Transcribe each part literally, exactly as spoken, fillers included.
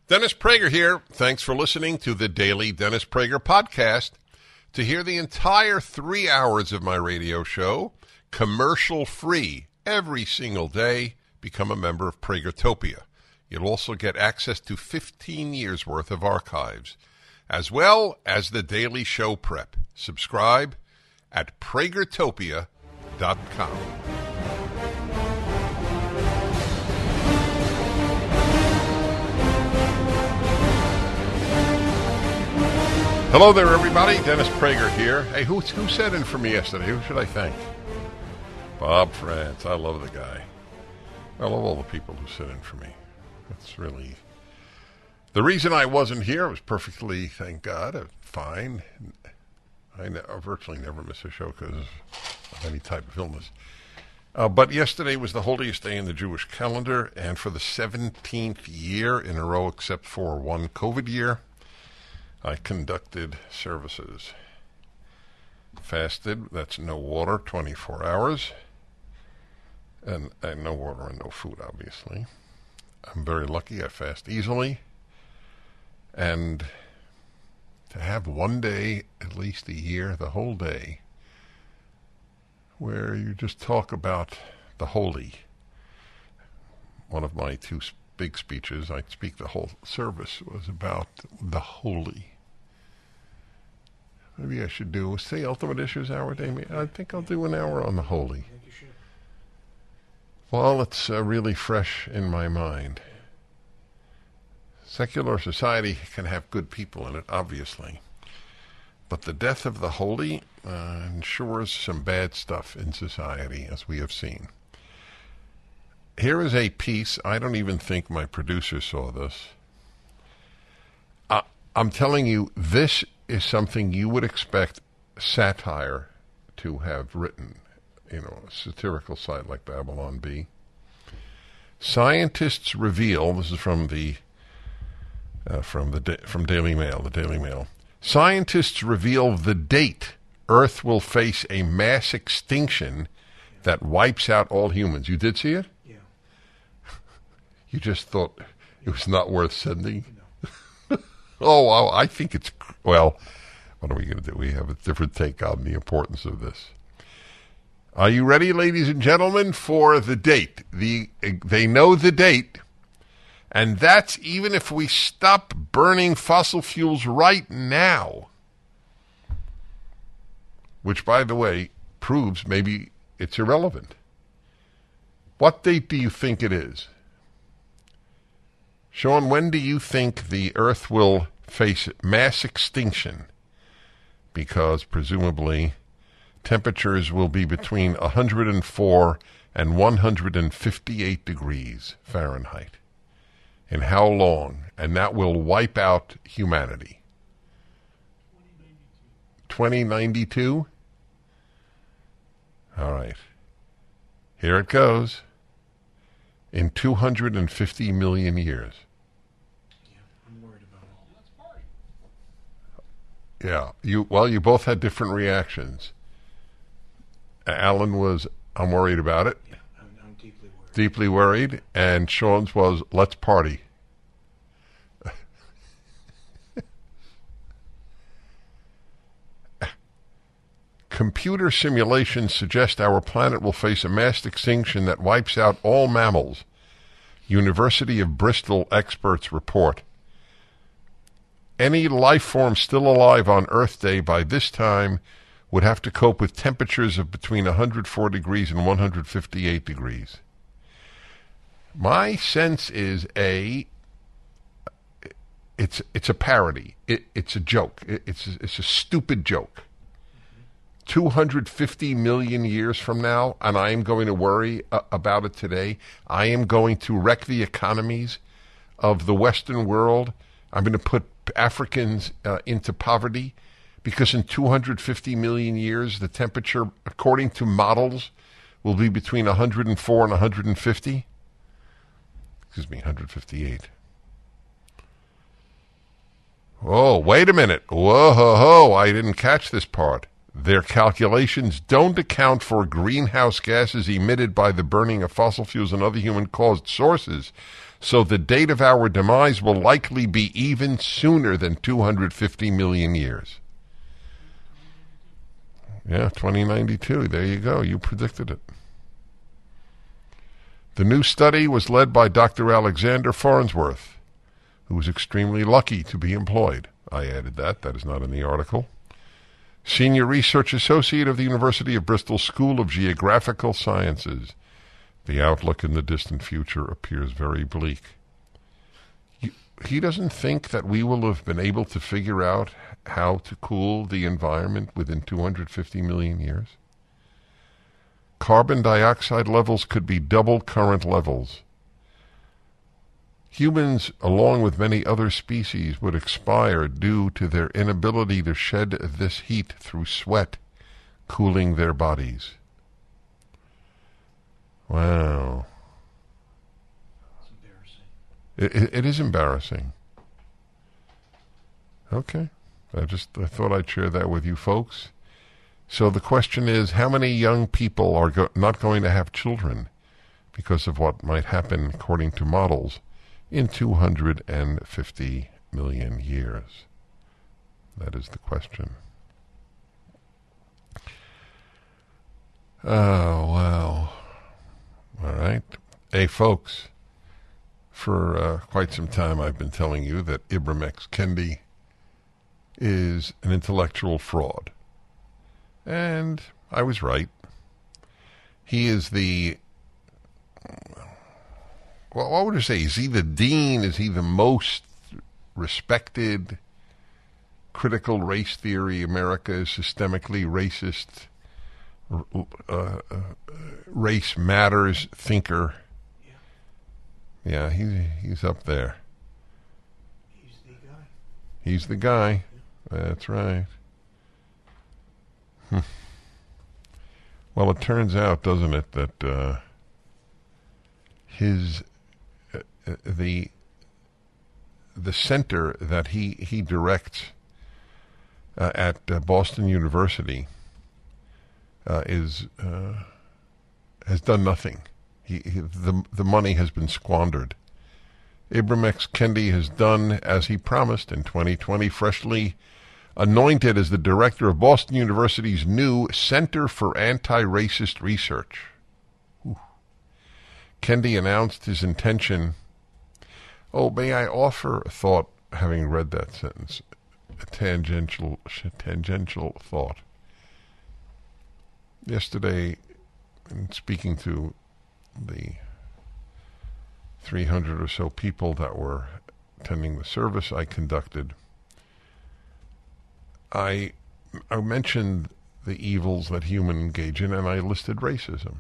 Dennis Prager here. Thanks for listening to the Daily Dennis Prager Podcast. To hear the entire three hours of my radio show, commercial-free, every single day, become a member of Pragertopia. You'll also get access to fifteen years' worth of archives, as well as the daily show prep. Subscribe at Pragertopia dot com. Hello there, everybody. Dennis Prager here. Hey, who, who sat in for me yesterday? Who should I thank? Bob France. I love the guy. I love all the people who sit in for me. That's really... The reason I wasn't here was perfectly, thank God, fine. I, ne- I virtually never miss a show because of any type of illness. Uh, but yesterday was the holiest day in the Jewish calendar, and for the seventeenth year in a row, except for one COVID year, I conducted services. Fasted, that's no water, twenty-four hours. And, and no water and no food, obviously. I'm very lucky, I fast easily. And to have one day, at least a year, the whole day, where you just talk about the holy. One of my two big speeches, I speak the whole service, was about the holy. Maybe I should do, say Ultimate Issues Hour, Damien. I think I'll do an hour on the holy. I think you should. Well, it's uh, really fresh in my mind. Secular society can have good people in it, obviously. But the death of the holy uh, ensures some bad stuff in society, as we have seen. Here is a piece, I don't even think my producer saw this. Uh, I'm telling you, this is something you would expect satire to have written, you know, a satirical site like Babylon Bee. Scientists reveal, this is from the uh, from the from Daily Mail, the Daily Mail. Scientists reveal the date Earth will face a mass extinction that wipes out all humans. You did see it? Yeah. You just thought it was not worth sending? No. Oh, well, I think it's, well, what are we going to do? We have a different take on the importance of this. Are you ready, ladies and gentlemen, for the date? The They know the date, and that's even if we stop burning fossil fuels right now, which, by the way, proves maybe it's irrelevant. What date do you think it is? Sean, when do you think the Earth will face mass extinction? Because presumably temperatures will be between one hundred four and one hundred fifty-eight degrees Fahrenheit. And how long? And that will wipe out humanity. twenty ninety-two? All right. Here it goes. In two hundred fifty million years. Yeah, you well, you both had different reactions. Alan was, I'm worried about it. Yeah, I'm, I'm deeply worried. Deeply worried. And Sean's was, let's party. Computer simulations suggest our planet will face a mass extinction that wipes out all mammals. University of Bristol experts report. Any life form still alive on Earth Day by this time would have to cope with temperatures of between one hundred four degrees and one hundred fifty-eight degrees. My sense is, A, it's it's a parody. It, it's a joke. It, it's, it's a stupid joke. two hundred fifty million years from now, and I am going to worry uh, about it today. I am going to wreck the economies of the Western world. I'm going to put Africans uh, into poverty because in two hundred fifty million years, the temperature, according to models, will be between one hundred four and one hundred fifty. Excuse me, one hundred fifty-eight. Oh, wait a minute. Whoa, ho, ho, I didn't catch this part. Their calculations don't account for greenhouse gases emitted by the burning of fossil fuels and other human-caused sources, So the date of our demise will likely be even sooner than two hundred fifty million years. Yeah, twenty ninety-two. There you go. You predicted it. The new study was led by Doctor Alexander Farnsworth, who was extremely lucky to be employed. I added that. That is not in the article. Senior Research Associate of the University of Bristol School of Geographical Sciences. The outlook in the distant future appears very bleak. He, he doesn't think that we will have been able to figure out how to cool the environment within two hundred fifty million years. Carbon dioxide levels could be double current levels. Humans, along with many other species, would expire due to their inability to shed this heat through sweat, cooling their bodies. Wow. It's embarrassing. It, it, it is embarrassing. Okay. I just I thought I'd share that with you folks. So the question is, how many young people are go- not going to have children because of what might happen, according to models, in two hundred fifty million years? That is the question. Oh, wow. All right. Hey, folks, for uh, quite some time I've been telling you that Ibram X. Kendi is an intellectual fraud. And I was right. He is the, well, what would I say? Is he the dean? Is he the most respected critical race theory? America is systemically racist, uh, uh, race matters thinker. Yeah, yeah he, he's up there. He's the guy. He's the guy. That's right. Hmm. Well, it turns out, doesn't it, that uh, his uh, the the center that he he directs uh, at uh, Boston University uh, is uh, has done nothing. He, he the the money has been squandered. Ibram X. Kendi has done as he promised in twenty twenty, freshly anointed as the director of Boston University's new Center for Anti-Racist Research. Ooh. Kendi announced his intention. Oh, may I offer a thought, having read that sentence, a tangential, tangential thought. Yesterday, in speaking to the three hundred or so people that were attending the service I conducted, I, I mentioned the evils that humans engage in, and I listed racism.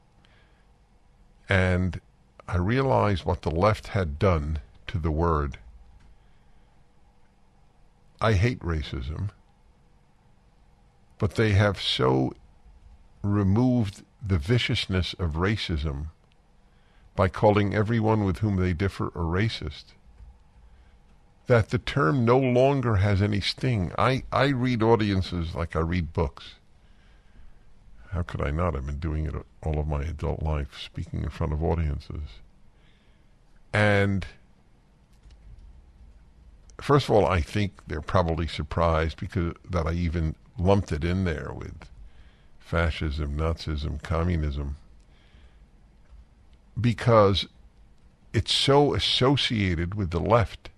And I realized what the left had done to the word. I hate racism, but they have so removed the viciousness of racism by calling everyone with whom they differ a racist, that the term no longer has any sting. I, I read audiences like I read books. How could I not? I've been doing it all of my adult life, speaking in front of audiences. And first of all, I think they're probably surprised because that I even lumped it in there with fascism, Nazism, communism, because it's so associated with the left.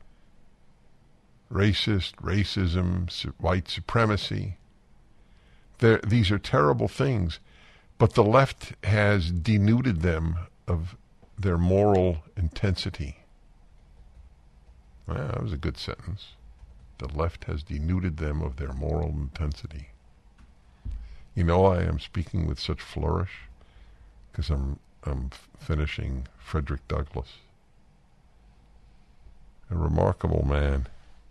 Racist, racism, su- white supremacy. They're, these are terrible things, but the left has denuded them of their moral intensity. Well, that was a good sentence. The left has denuded them of their moral intensity. You know, I am speaking with such flourish because I'm I'm f- finishing Frederick Douglass, a remarkable man.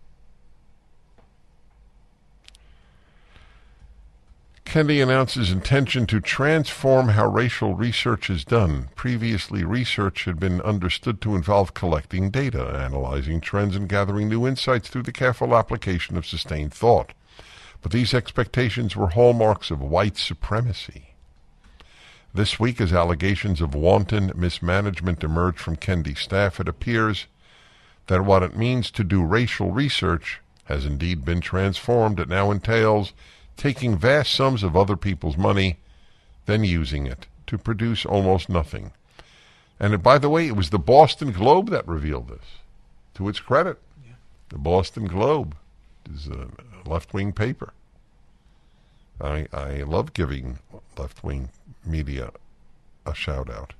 Kendi announced his intention to transform how racial research is done. Previously, research had been understood to involve collecting data, analyzing trends, and gathering new insights through the careful application of sustained thought. But these expectations were hallmarks of white supremacy. This week, as allegations of wanton mismanagement emerged from Kendi's staff, it appears that what it means to do racial research has indeed been transformed. It now entails taking vast sums of other people's money, then using it to produce almost nothing. And by the way, it was the Boston Globe that revealed this. To its credit, yeah. The Boston Globe is a left-wing paper. I I love giving left-wing media a shout-out.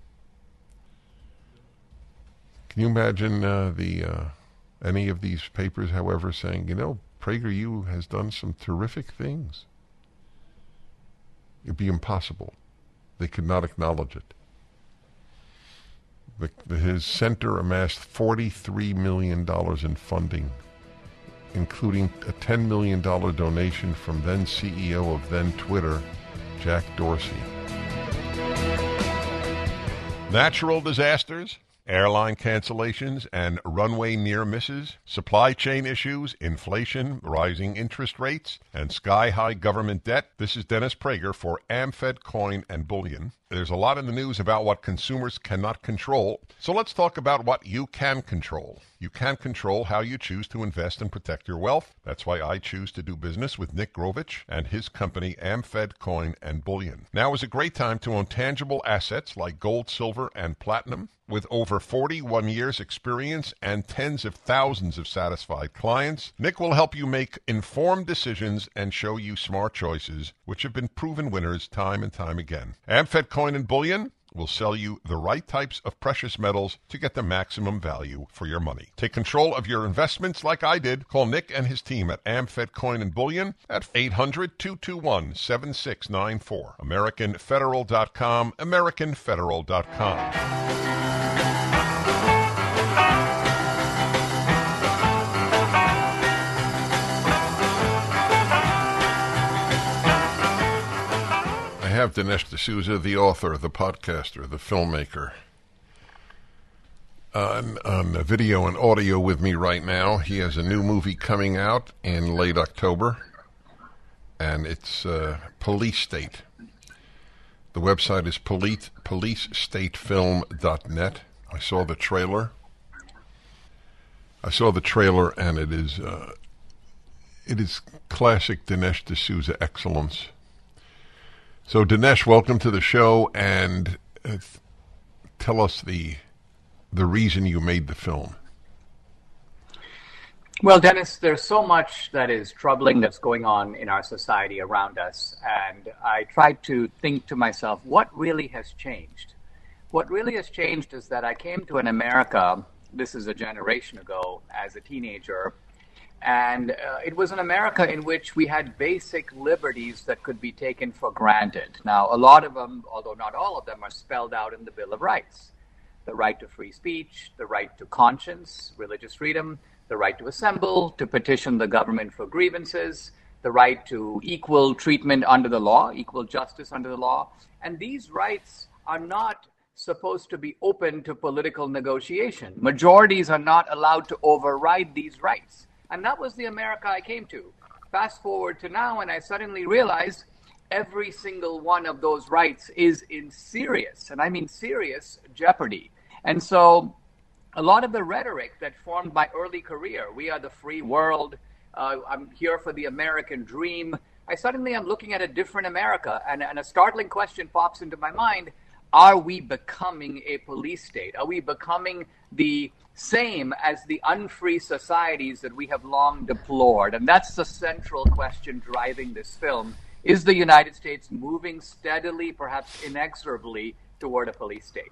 Can you imagine uh, the uh, any of these papers, however, saying, you know, PragerU has done some terrific things? It'd be impossible. They could not acknowledge it. The, the, his center amassed forty-three million dollars in funding, including a ten million dollars donation from then C E O of then Twitter, Jack Dorsey. Natural disasters, airline cancellations and runway near misses, supply chain issues, inflation, rising interest rates, and sky-high government debt. This is Dennis Prager for AmFed Coin and Bullion. There's a lot in the news about what consumers cannot control, so let's talk about what you can control. You can control how you choose to invest and protect your wealth. That's why I choose to do business with Nick Grovich and his company AmFed Coin and Bullion. Now is a great time to own tangible assets like gold, silver, and platinum. With over forty-one years experience and tens of thousands of satisfied clients, Nick will help you make informed decisions and show you smart choices, which have been proven winners time and time again. AmFed Coin and Bullion will sell you the right types of precious metals to get the maximum value for your money. Take control of your investments like I did. Call Nick and his team at AmFed Coin and Bullion at eight hundred, two two one, seven six nine four. American Federal dot com, American Federal dot com. I have Dinesh D'Souza, the author, the podcaster, the filmmaker, on, on video and audio with me right now. He has a new movie coming out in late October, and it's uh, Police State. The website is police, police state film dot net. I saw the trailer. I saw the trailer, and it is uh, it is classic Dinesh D'Souza excellence. So, Dinesh, welcome to the show, and uh, tell us the the reason you made the film. Well, Dennis, there's so much that is troubling that's going on in our society around us, and I tried to think to myself, what really has changed? What really has changed is that I came to an America, this is a generation ago, as a teenager, and uh, it was an America in which we had basic liberties that could be taken for granted. Now, a lot of them, although not all of them, are spelled out in the Bill of Rights. The right to free speech, the right to conscience, religious freedom, the right to assemble, to petition the government for grievances, the right to equal treatment under the law, equal justice under the law. And these rights are not supposed to be open to political negotiation. Majorities are not allowed to override these rights. And that was the America I came to. Fast forward to now, and I suddenly realized every single one of those rights is in serious, and I mean serious, jeopardy. And so a lot of the rhetoric that formed my early career, we are the free world, uh, I'm here for the American dream, I suddenly am looking at a different America, and, and a startling question pops into my mind. Are we becoming a police state? Are we becoming the same as the unfree societies that we have long deplored? And that's the central question driving this film. Is the United States moving steadily, perhaps inexorably, toward a police state?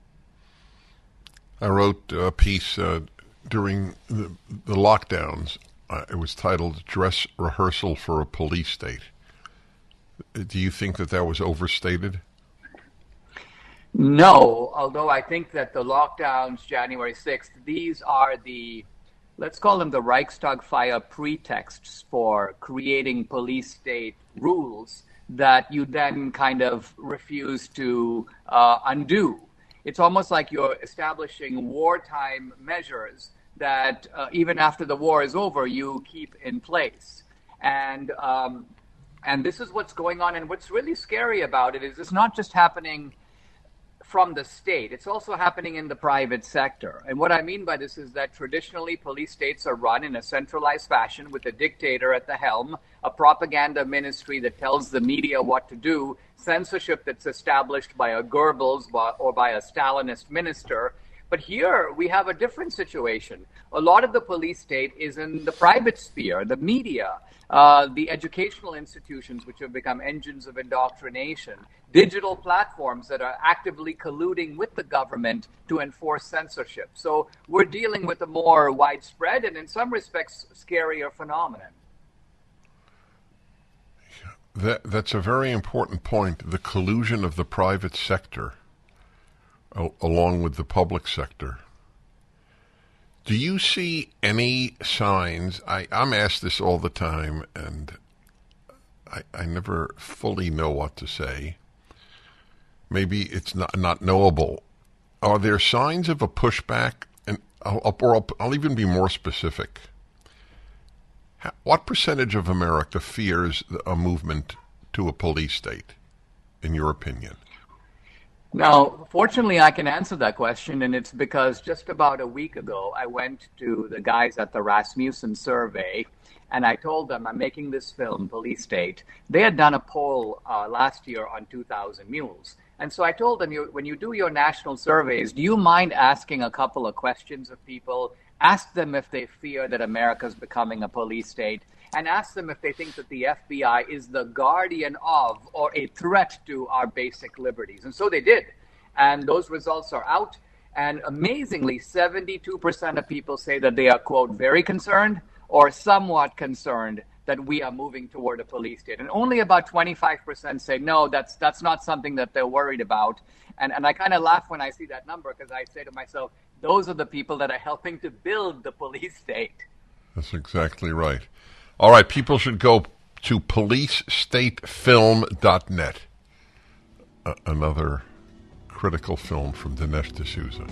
I wrote a piece uh, during the, the lockdowns. Uh, it was titled Dress Rehearsal for a Police State. Do you think that that was overstated? No, although I think that the lockdowns, January sixth, these are the, let's call them the Reichstag fire pretexts for creating police state rules that you then kind of refuse to uh, undo. It's almost like you're establishing wartime measures that uh, even after the war is over, you keep in place. And um, And this is what's going on. And what's really scary about it is it's not just happening from the state. It's also happening in the private sector. And what I mean by this is that traditionally police states are run in a centralized fashion with a dictator at the helm, a propaganda ministry that tells the media what to do, censorship that's established by a Goebbels or by a Stalinist minister. But here we have a different situation. A lot of the police state is in the private sphere, the media, uh, the educational institutions, which have become engines of indoctrination, digital platforms that are actively colluding with the government to enforce censorship. So we're dealing with a more widespread and in some respects scarier phenomenon. That, that's a very important point, the collusion of the private sector o- along with the public sector. Do you see any signs? I, I'm asked this all the time, and I, I never fully know what to say. Maybe it's not, not knowable. Are there signs of a pushback? And I'll, or I'll, I'll even be more specific. How, what percentage of America fears a movement to a police state, in your opinion? Now, fortunately, I can answer that question, and it's because just about a week ago, I went to the guys at the Rasmussen survey, and I told them I'm making this film, Police State. They had done a poll uh, last year on two thousand mules. And so I told them, you, when you do your national surveys, do you mind asking a couple of questions of people? Ask them if they fear that America's becoming a police state, and ask them if they think that the F B I is the guardian of or a threat to our basic liberties. And so they did. And those results are out. And amazingly, seventy-two percent of people say that they are, quote, very concerned or somewhat concerned that we are moving toward a police state. And only about twenty-five percent say, no, that's that's not something that they're worried about. And, and I kind of laugh when I see that number because I say to myself, those are the people that are helping to build the police state. That's exactly right. All right, people should go to police state film dot net. Uh, another critical film from Dinesh D'Souza.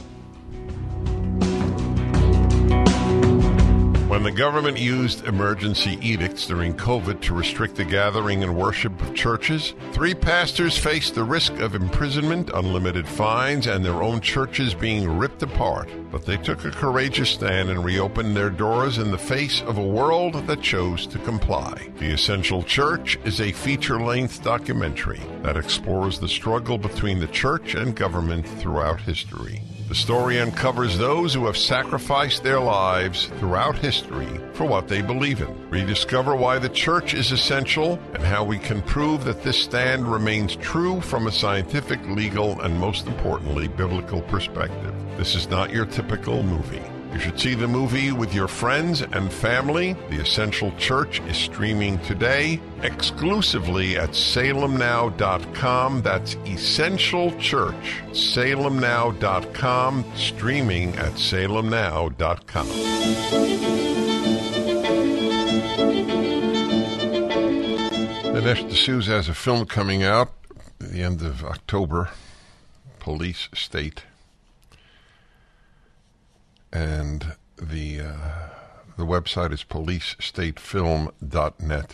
When the government used emergency edicts during COVID to restrict the gathering and worship of churches, three pastors faced the risk of imprisonment, unlimited fines, and their own churches being ripped apart. But they took a courageous stand and reopened their doors in the face of a world that chose to comply. The Essential Church is a feature-length documentary that explores the struggle between the church and government throughout history. The story uncovers those who have sacrificed their lives throughout history for what they believe in. Rediscover why the church is essential and how we can prove that this stand remains true from a scientific, legal, and most importantly, biblical perspective. This is not your typical movie. You should see the movie with your friends and family. The Essential Church is streaming today exclusively at salem now dot com. That's Essential Church, salem now dot com, streaming at salem now dot com. Dinesh D'Souza has a film coming out at the end of October, Police State. And the uh, the website is police state film dot net.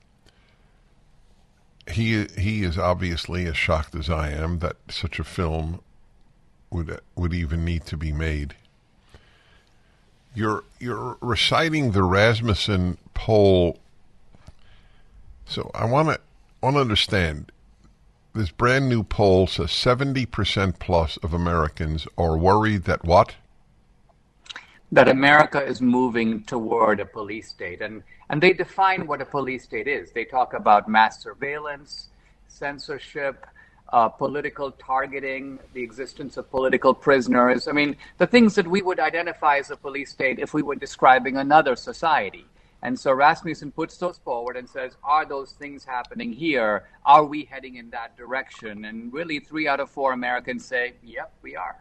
He he is obviously as shocked as I am that such a film would would even need to be made. You're you're reciting the Rasmussen poll, so I want to want to understand. This brand new poll says seventy percent plus of Americans are worried that what? That America is moving toward a police state. And, and they define what a police state is. They talk about mass surveillance, censorship, uh, political targeting, the existence of political prisoners. I mean, the things that we would identify as a police state if we were describing another society. And so Rasmussen puts those forward and says, are those things happening here? Are we heading in that direction? And really, three out of four Americans say, yep, we are.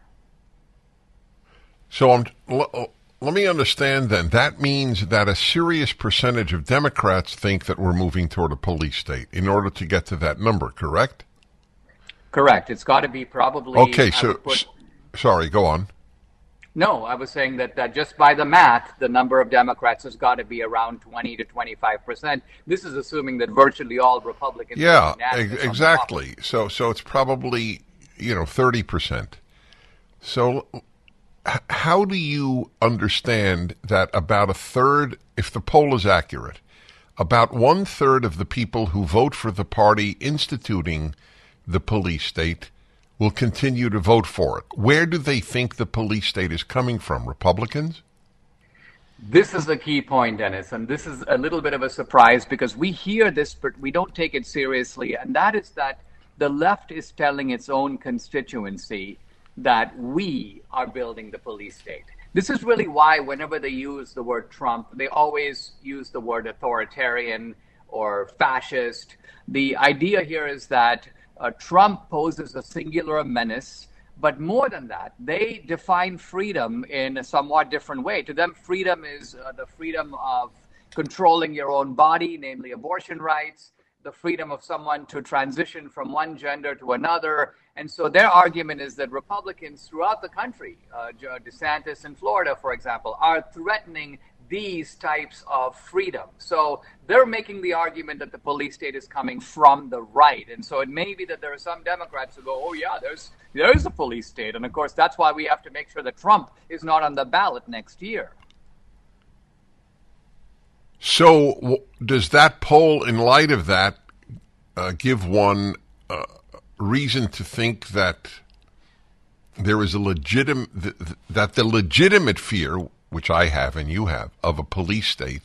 So I'm... Let me understand then. That means that a serious percentage of Democrats think that we're moving toward a police state in order to get to that number, correct? Correct. It's got to be probably... Okay, so... Put, s- sorry, go on. No, I was saying that, that just by the math, the number of Democrats has got to be around twenty to twenty-five percent. This is assuming that virtually all Republicans. Yeah, ex- exactly. So, so it's probably, you know, thirty percent. So h- how do you understand that about a third, if the poll is accurate, about one third of the people who vote for the party instituting the police state will continue to vote for it? Where do they think the police state is coming from? Republicans? This is the key point, Dennis, and this is a little bit of a surprise because we hear this, but we don't take it seriously, and that is that the left is telling its own constituency that we are building the police state. This is really why whenever they use the word Trump, they always use the word authoritarian or fascist. The idea here is that Uh, Trump poses a singular menace, but more than that, they define freedom in a somewhat different way. To them, freedom is uh, the freedom of controlling your own body, namely abortion rights, the freedom of someone to transition from one gender to another. And so their argument is that Republicans throughout the country, uh, DeSantis in Florida, for example, are threatening these types of freedom. So they're making the argument that the police state is coming from the right. And so it may be that there are some Democrats who go, oh yeah, there's there's a police state. And of course, that's why we have to make sure that Trump is not on the ballot next year. So w- does that poll, in light of that, uh, give one uh, reason to think that there is a legitimate, th- th- that the legitimate fear, which I have and you have, of a police state,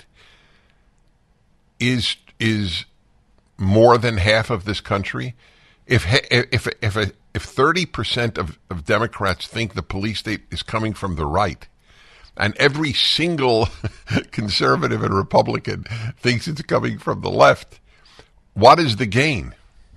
is is more than half of this country? If if if if, if thirty percent of, of Democrats think the police state is coming from the right, and every single conservative and Republican thinks it's coming from the left, what is the gain?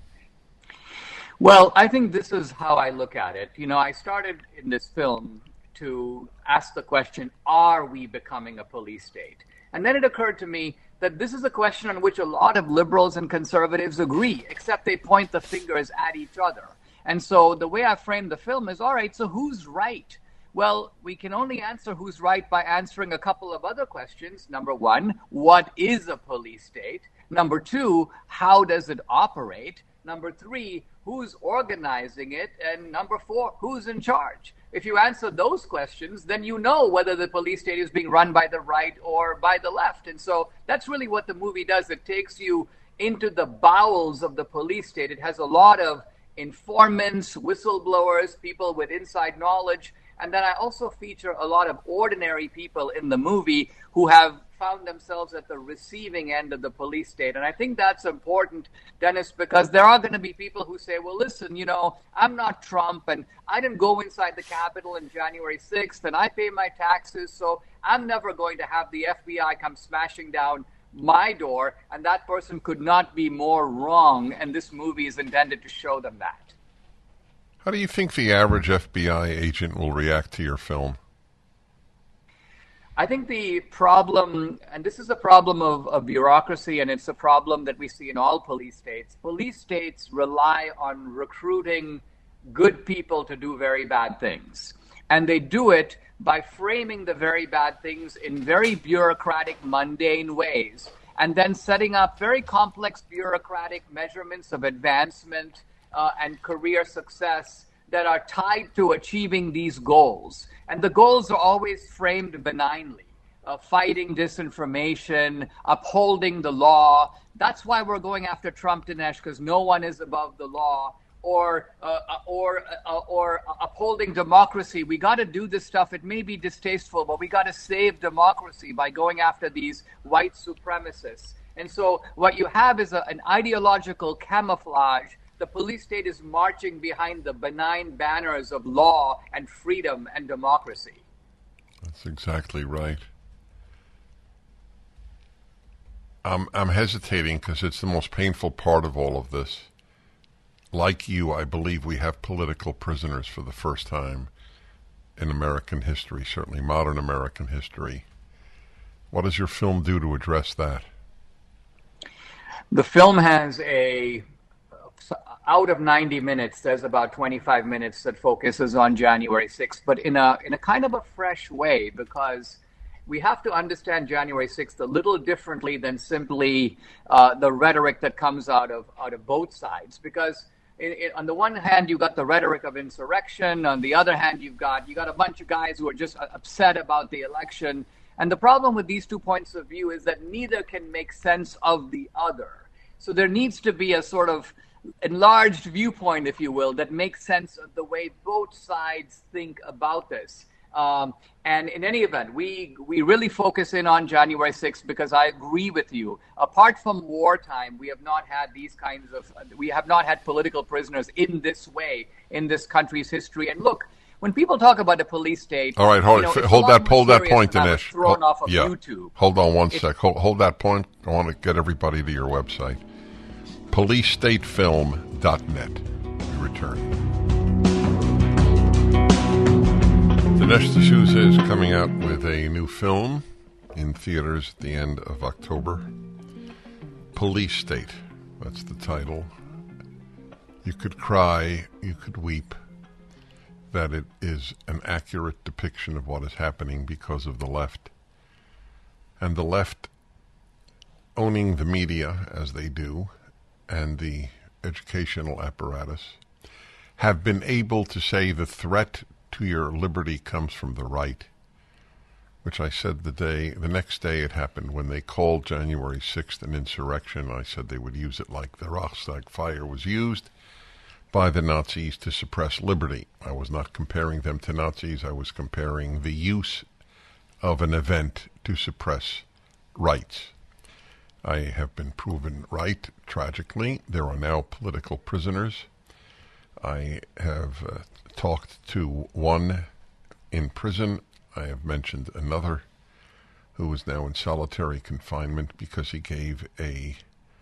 Well, I think this is how I look at it. You know, I started in this film to ask the question, are we becoming a police state? And then it occurred to me that this is a question on which a lot of liberals and conservatives agree, except they point the fingers at each other. And so the way I framed the film is, all right, so who's right? Well, we can only answer who's right by answering a couple of other questions. Number one, what is a police state? Number two, how does it operate? Number three, who's organizing it? And number four, who's in charge? If you answer those questions, then you know whether the police state is being run by the right or by the left. And so that's really what the movie does. It takes you into the bowels of the police state. It has a lot of informants, whistleblowers, people with inside knowledge. And then I also feature a lot of ordinary people in the movie who have found themselves at the receiving end of the police state. And I think that's important, Dennis, because there are going to be people who say, well, listen, you know, I'm not Trump and I didn't go inside the Capitol on January sixth and I pay my taxes, so I'm never going to have the F B I come smashing down my door. And that person could not be more wrong. And this movie is intended to show them that. How do you think the average F B I agent will react to your film? I think the problem, and this is a problem of, of bureaucracy, and it's a problem that we see in all police states. Police states rely on recruiting good people to do very bad things. And they do it by framing the very bad things in very bureaucratic, mundane ways, and then setting up very complex bureaucratic measurements of advancement uh, and career success that are tied to achieving these goals. And the goals are always framed benignly, uh, fighting disinformation, upholding the law. That's why we're going after Trump, Dinesh, because no one is above the law. Or uh, or uh, or upholding democracy. We got to do this stuff. It may be distasteful, but we got to save democracy by going after these white supremacists. And so what you have is a, an ideological camouflage. The police state is marching behind the benign banners of law and freedom and democracy. That's exactly right. I'm, I'm hesitating because it's the most painful part of all of this. Like you, I believe we have political prisoners for the first time in American history, certainly modern American history. What does your film do to address that? The film has a so out of ninety minutes, there's about twenty-five minutes that focuses on January sixth, but in a in a kind of a fresh way, because we have to understand January sixth a little differently than simply uh, the rhetoric that comes out of out of both sides. Because in, in, on the one hand, you've got the rhetoric of insurrection. On the other hand, you've got you got a bunch of guys who are just upset about the election. And the problem with these two points of view is that neither can make sense of the other. So there needs to be a sort of enlarged viewpoint, if you will, that makes sense of the way both sides think about this. Um, and in any event, we we really focus in on January sixth because I agree with you. Apart from wartime, we have not had these kinds of, we have not had political prisoners in this way in this country's history. And look, when people talk about a police state, all right, hold, you know, hold that, hold that point, Dinesh. Thrown hold, off of yeah. YouTube. Hold on one sec. Hold, hold that point. I want to get everybody to your website, police state film dot net. We return. Dinesh D'Souza is coming out with a new film in theaters at the end of October. Police State, that's the title. You could cry, you could weep, that it is an accurate depiction of what is happening because of the left. And the left owning the media, as they do, and the educational apparatus, have been able to say the threat to your liberty comes from the right, which I said the day, the next day it happened when they called January sixth an insurrection. I said they would use it like the Reichstag fire was used by the Nazis to suppress liberty. I was not comparing them to Nazis. I was comparing the use of an event to suppress rights. I have been proven right, tragically. There are now political prisoners. I have uh, talked to one in prison. I have mentioned another who is now in solitary confinement because he gave a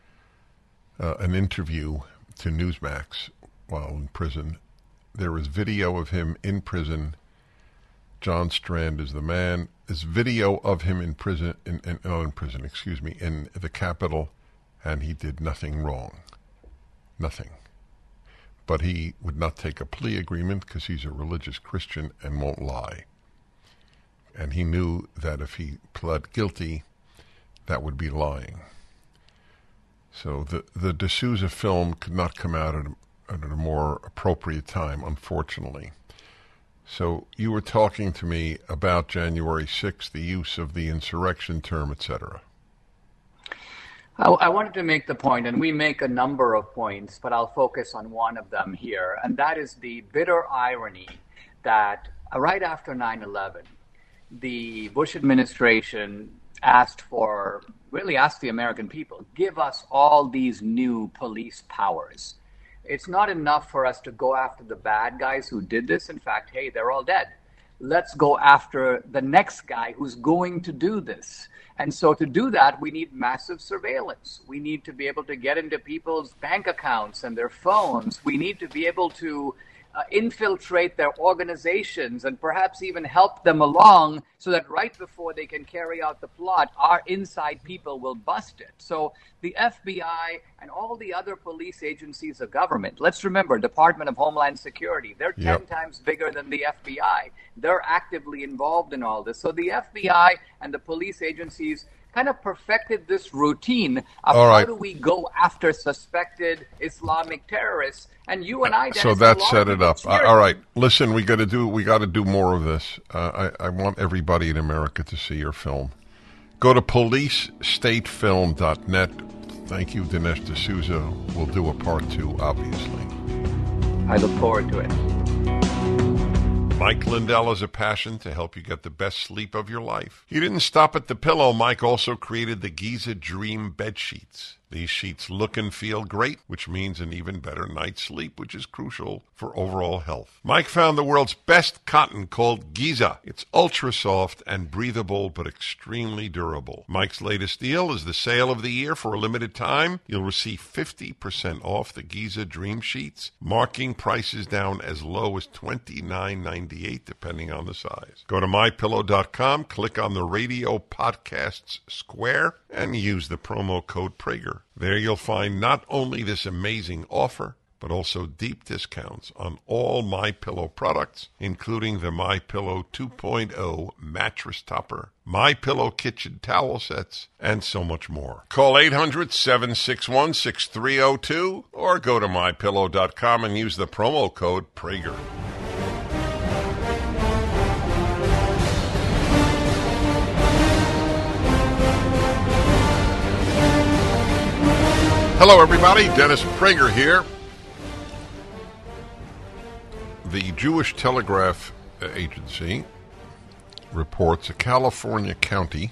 uh, an interview to Newsmax while in prison. There is video of him in prison. John Strand is the man. There's video of him in prison, in, in, not in prison, excuse me, in the Capitol, and he did nothing wrong. Nothing. But he would not take a plea agreement because he's a religious Christian and won't lie. And he knew that if he pled guilty, that would be lying. So the, the D'Souza film could not come out at a, at a more appropriate time, unfortunately. So you were talking to me about January sixth, the use of the insurrection term, et cetera. I, I wanted to make the point, and we make a number of points, but I'll focus on one of them here, and that is the bitter irony that right after nine eleven, the Bush administration asked for, really asked the American people, give us all these new police powers. It's not enough for us to go after the bad guys who did this. In fact, hey, they're all dead. Let's go after the next guy who's going to do this. And so to do that, we need massive surveillance. We need to be able to get into people's bank accounts and their phones. We need to be able to uh, infiltrate their organizations and perhaps even help them along so that right before they can carry out the plot, our inside people will bust it. So the F B I and all the other police agencies of government, let's remember, Department of Homeland Security, they're ten Yep. times bigger than the F B I. They're actively involved in all this. So the F B I and the police agencies kind of perfected this routine of All right. how do we go after suspected Islamic terrorists. And you and I, Dennis, So that a lot set of it up. people Uh, cheered all them. right, listen, we got to do we got to do more of this. Uh, I, I want everybody in America to see your film. Go to police state film dot net. Thank you, Dinesh D'Souza. We'll do a part two, obviously. I look forward to it. Mike Lindell has a passion to help you get the best sleep of your life. He didn't stop at the pillow. Mike also created the Giza Dream bed sheets. These sheets look and feel great, which means an even better night's sleep, which is crucial for overall health. Mike found the world's best cotton called Giza. It's ultra soft and breathable, but extremely durable. Mike's latest deal is the sale of the year. For a limited time, you'll receive fifty percent off the Giza Dream sheets, marking prices down as low as twenty-nine ninety-eight, depending on the size. Go to my pillow dot com, click on the radio podcasts square, and use the promo code Prager. Tracker. There you'll find not only this amazing offer, but also deep discounts on all MyPillow products, including the MyPillow two point oh mattress topper, MyPillow kitchen towel sets, and so much more. Call eight hundred, seven six one, six three zero two or go to my pillow dot com and use the promo code Prager. Hello, everybody. Dennis Prager here. The Jewish Telegraph Agency reports a California county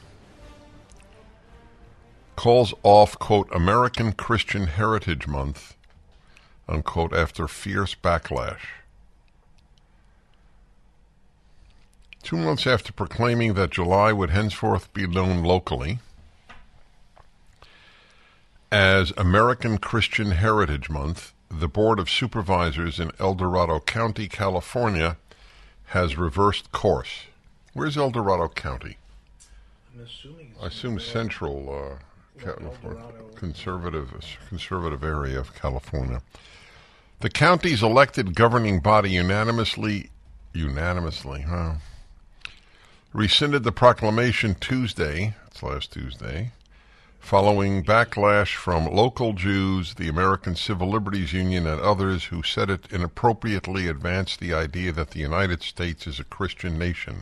calls off, quote, American Christian Heritage Month, unquote, after fierce backlash. Two months after proclaiming that July would henceforth be known locally as American Christian Heritage Month, the Board of Supervisors in El Dorado County, California, has reversed course. Where's El Dorado County? I'm assuming it's I assume central uh, California, conservative, conservative area of California. The county's elected governing body unanimously, unanimously, huh, rescinded the proclamation Tuesday, that's last Tuesday, following backlash from local Jews, the American Civil Liberties Union, and others who said it inappropriately advanced the idea that the United States is a Christian nation.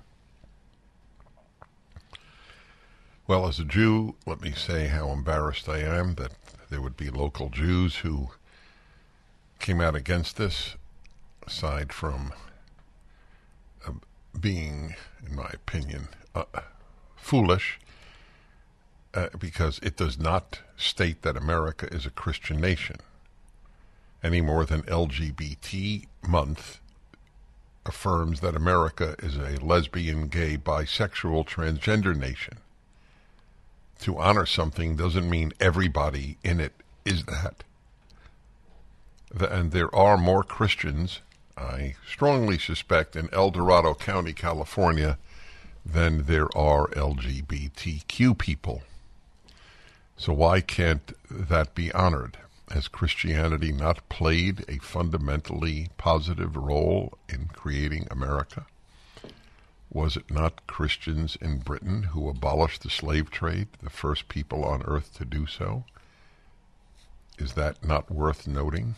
Well, as a Jew, let me say how embarrassed I am that there would be local Jews who came out against this, aside from uh, being, in my opinion, uh, foolish. Uh, because it does not state that America is a Christian nation, any more than L G B T month affirms that America is a lesbian, gay, bisexual, transgender nation. To honor something doesn't mean everybody in it is that. The, and there are more Christians, I strongly suspect, in El Dorado County, California, than there are L G B T Q people. So why can't that be honored? Has Christianity not played a fundamentally positive role in creating America? Was it not Christians in Britain who abolished the slave trade, the first people on earth to do so? Is that not worth noting?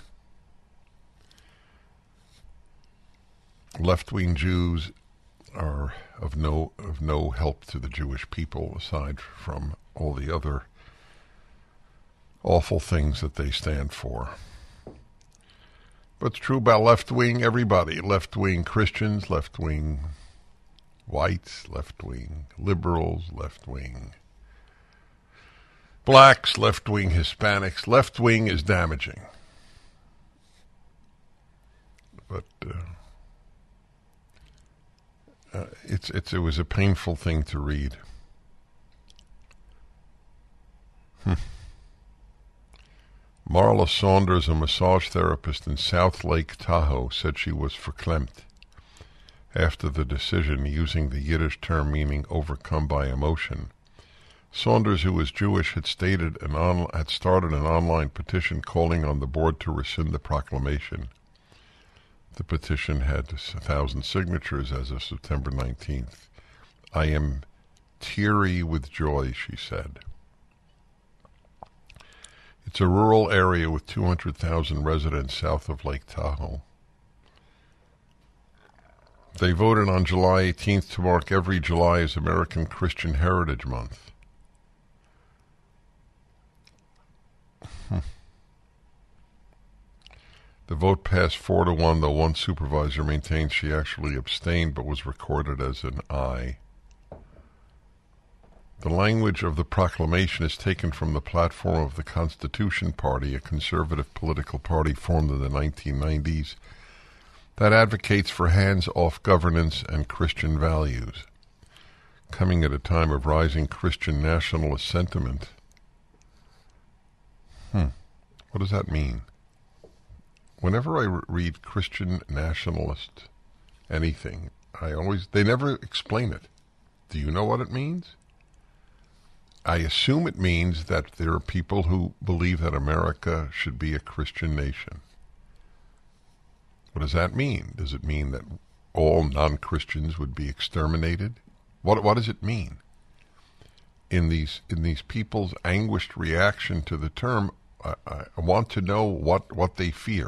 Left-wing Jews are of no of no help to the Jewish people, aside from all the other awful things that they stand for. But it's true about left-wing everybody. Left-wing Christians, left-wing whites, left-wing liberals, left-wing blacks, left-wing Hispanics. Left-wing is damaging. But uh, uh, it's it's it was a painful thing to read. Hmm. Marla Saunders, a massage therapist in South Lake Tahoe, said she was verklempt after the decision, using the Yiddish term meaning overcome by emotion. Saunders, who is Jewish, had stated an on, had started an online petition calling on the board to rescind the proclamation. The petition had a thousand signatures as of September nineteenth. I am teary with joy, she said. It's a rural area with two hundred thousand residents south of Lake Tahoe. They voted on July eighteenth to mark every July as American Christian Heritage Month. Hmm. The vote passed four to one, though one supervisor maintained she actually abstained but was recorded as an aye. The language of the proclamation is taken from the platform of the Constitution Party, a conservative political party formed in the nineteen nineties that advocates for hands-off governance and Christian values. Coming at a time of rising Christian nationalist sentiment. Hmm. What does that mean? Whenever I re- read Christian nationalist anything, I always, they never explain it. Do you know what it means? I assume it means that there are people who believe that America should be a Christian nation. What does that mean? Does it mean that all non-Christians would be exterminated? What what does it mean? In these in these people's anguished reaction to the term, I, I want to know what, what they fear.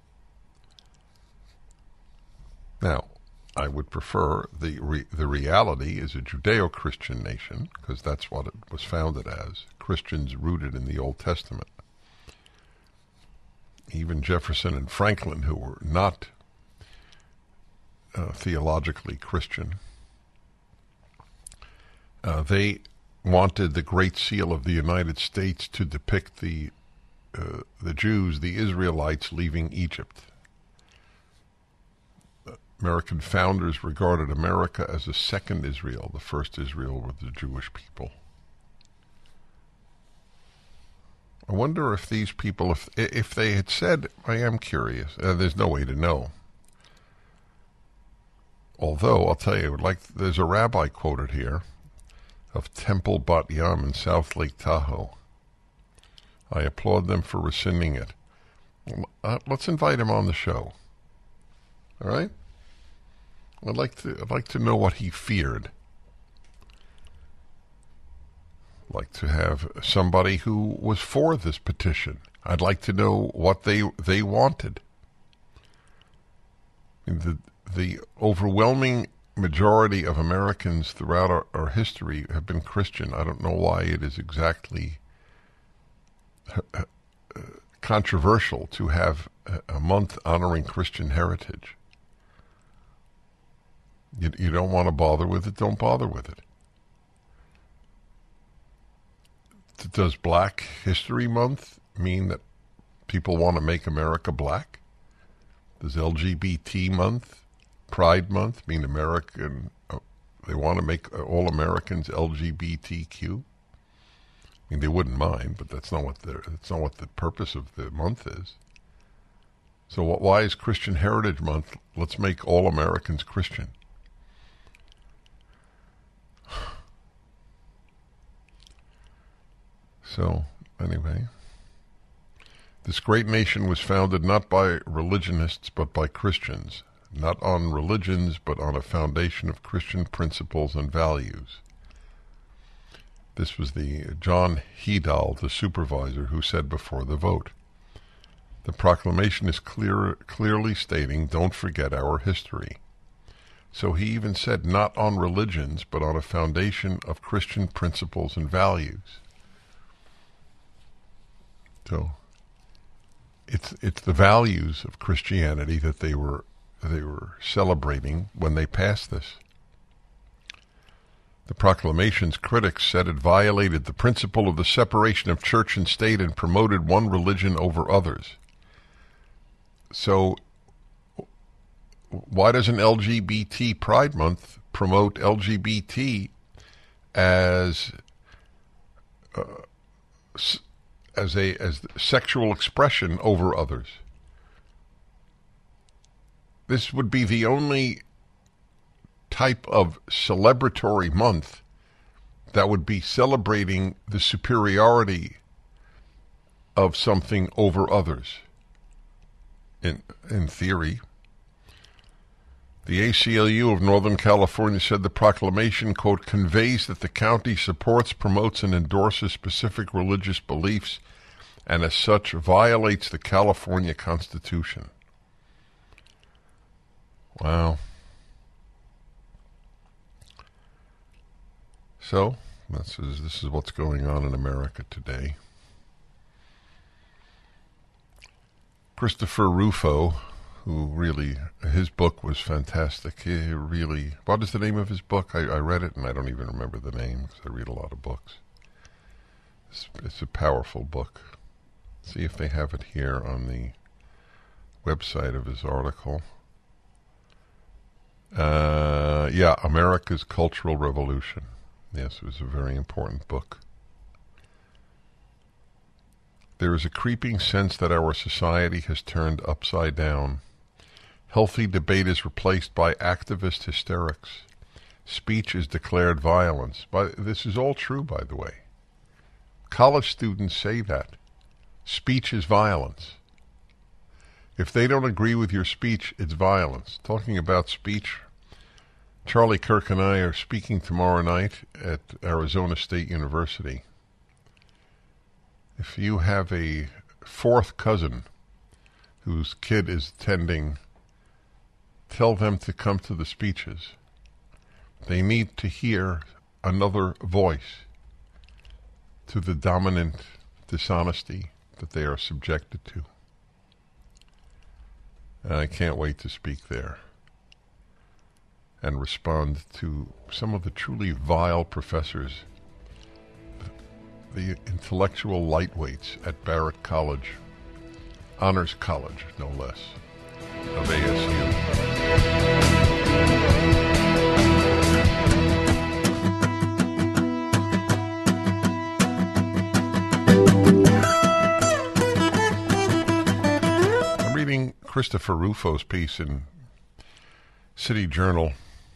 Now, I would prefer the re, the reality is a Judeo-Christian nation, because that's what it was founded as, Christians rooted in the Old Testament. Even Jefferson and Franklin, who were not uh, theologically Christian, uh, they wanted the Great Seal of the United States to depict the uh, the Jews, the Israelites, leaving Egypt. American founders regarded America as a second Israel. The first Israel were the Jewish people. I wonder if these people, if if they had said, I am curious, uh, there's no way to know. Although, I'll tell you, like there's a rabbi quoted here of Temple Bat Yam in South Lake Tahoe. I applaud them for rescinding it. Uh, let's invite him on the show. All right? I'd like to I'd like to know what he feared. I'd like to have somebody who was for this petition. I'd like to know what they they wanted. The the overwhelming majority of Americans throughout our, our history have been Christian. I don't know why it is exactly uh, uh, controversial to have a, a month honoring Christian heritage. You, you don't want to bother with it, don't bother with it. Does Black History Month mean that people want to make America black? Does L G B T Month, Pride Month mean American, uh, they want to make all Americans L G B T Q? I mean, they wouldn't mind, but that's not what the that's not what the purpose of the month is. So what, why is Christian Heritage Month, let's make all Americans Christian? So, anyway, this great nation was founded not by religionists, but by Christians, not on religions, but on a foundation of Christian principles and values. This was the John Hedal, the supervisor, who said before the vote. The proclamation is clear, clearly stating, don't forget our history. So he even said not on religions, but on a foundation of Christian principles and values. So it's it's the values of Christianity that they were they were celebrating when they passed this. The proclamation's critics said it violated the principle of the separation of church and state and promoted one religion over others. So why doesn't L G B T Pride Month promote L G B T as uh, as a as sexual expression over others? This would be the only type of celebratory month that would be celebrating the superiority of something over others. In in theory. The A C L U of Northern California said the proclamation, quote, conveys that the county supports, promotes, and endorses specific religious beliefs, and as such violates the California Constitution. Wow. So, this is, this is what's going on in America today. Christopher Rufo, who really, his book was fantastic. He really, what is the name of his book? I, I read it and I don't even remember the name because I read a lot of books. It's, it's a powerful book. See if they have it here on the website of his article. Uh, yeah, America's Cultural Revolution. Yes, it was a very important book. There is a creeping sense that our society has turned upside down. Healthy debate is replaced by activist hysterics. Speech is declared violence. By, this is all true, by the way. College students say that. Speech is violence. If they don't agree with your speech, it's violence. Talking about speech, Charlie Kirk and I are speaking tomorrow night at Arizona State University. If you have a fourth cousin whose kid is attending, tell them to come to the speeches. They need to hear another voice to the dominant dishonesty that they are subjected to. And I can't wait to speak there and respond to some of the truly vile professors, the intellectual lightweights at Barrett College, Honors College, no less, of A S U. I'm reading Christopher Rufo's piece in City Journal.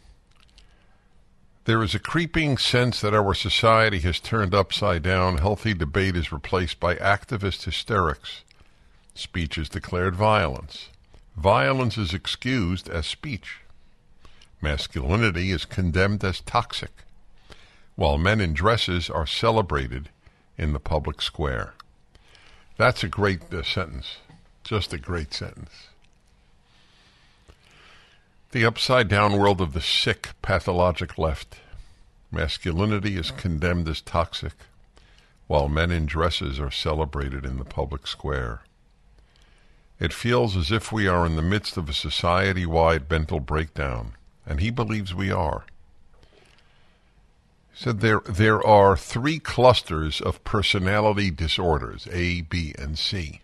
There is a creeping sense that our society has turned upside down. Healthy debate is replaced by activist hysterics. Speech is declared violence. Violence is excused as speech. Masculinity is condemned as toxic, while men in dresses are celebrated in the public square. That's a great uh, sentence. Just a great sentence. The upside-down world of the sick, pathologic left. Masculinity is condemned as toxic, while men in dresses are celebrated in the public square. It feels as if we are in the midst of a society-wide mental breakdown, and he believes we are. He said there, there are three clusters of personality disorders, A, B, and C.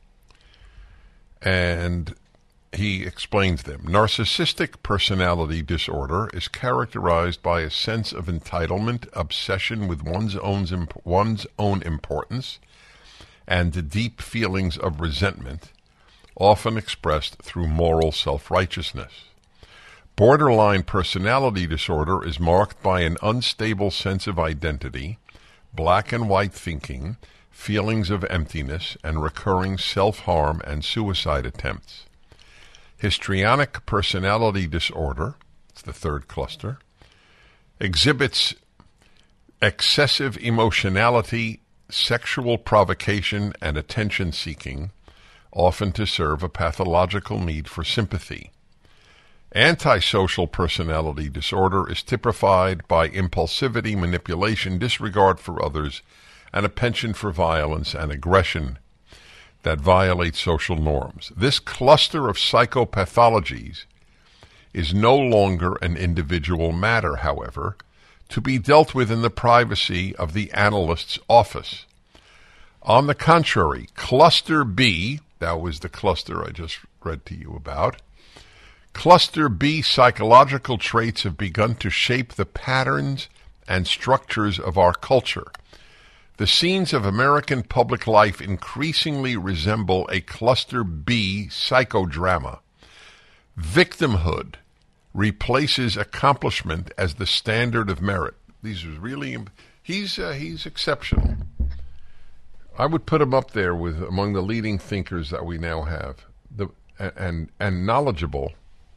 And he explains them. Narcissistic personality disorder is characterized by a sense of entitlement, obsession with one's own, one's own importance, and deep feelings of resentment, often expressed through moral self-righteousness. Borderline personality disorder is marked by an unstable sense of identity, black and white thinking, feelings of emptiness, and recurring self-harm and suicide attempts. Histrionic personality disorder, it's the third cluster, exhibits excessive emotionality, sexual provocation, and attention-seeking, often to serve a pathological need for sympathy. Antisocial personality disorder is typified by impulsivity, manipulation, disregard for others, and a penchant for violence and aggression that violate social norms. This cluster of psychopathologies is no longer an individual matter, however, to be dealt with in the privacy of the analyst's office. On the contrary, Cluster B, that was the cluster I just read to you about, Cluster B psychological traits have begun to shape the patterns and structures of our culture. The scenes of American public life increasingly resemble a Cluster B psychodrama. Victimhood replaces accomplishment as the standard of merit. These are really, he's uh, he's exceptional. I would put him up there with among the leading thinkers that we now have, the and and knowledgeable.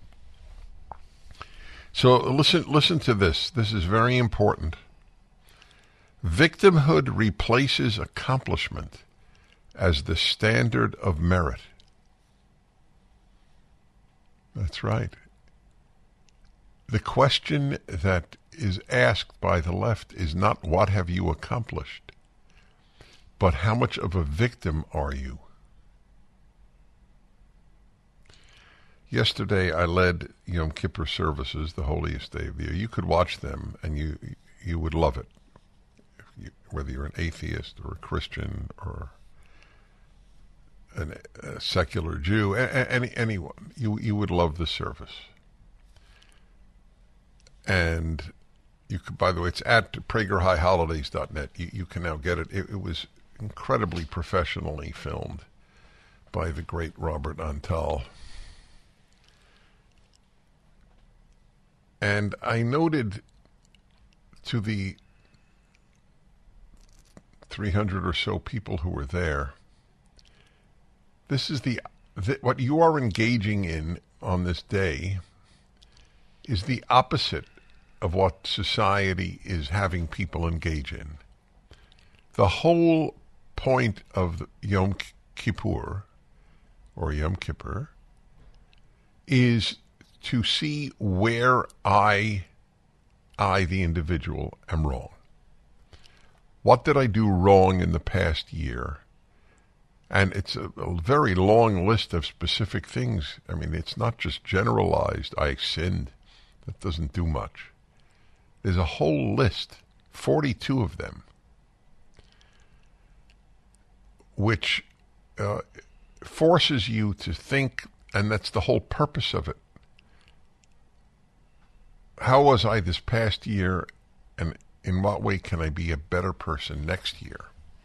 So listen listen to this. This is very important. Victimhood replaces accomplishment as the standard of merit. That's right. The question that is asked by the left is not what have you accomplished, but how much of a victim are you? Yesterday I led Yom Kippur services, the holiest day of the year. You could watch them and you you would love it. Whether you're an atheist or a Christian or an, a secular Jew, any anyone, you you would love the service. And you could, by the way, it's at Prager High Holidays dot net. You, you can now get it. it. It was incredibly professionally filmed by the great Robert Antal. And I noted to the three hundred or so people who were there. This is the, the what you are engaging in on this day is the opposite of what society is having people engage in. The whole point of Yom Kippur, or Yom Kippur, is to see where I, I, the individual, am wrong. What did I do wrong in the past year? And it's a, a very long list of specific things. I mean, it's not just generalized, I sinned. That doesn't do much. There's a whole list, forty-two of them, which uh, forces you to think, and that's the whole purpose of it. How was I this past year, and in what way can I be a better person next year?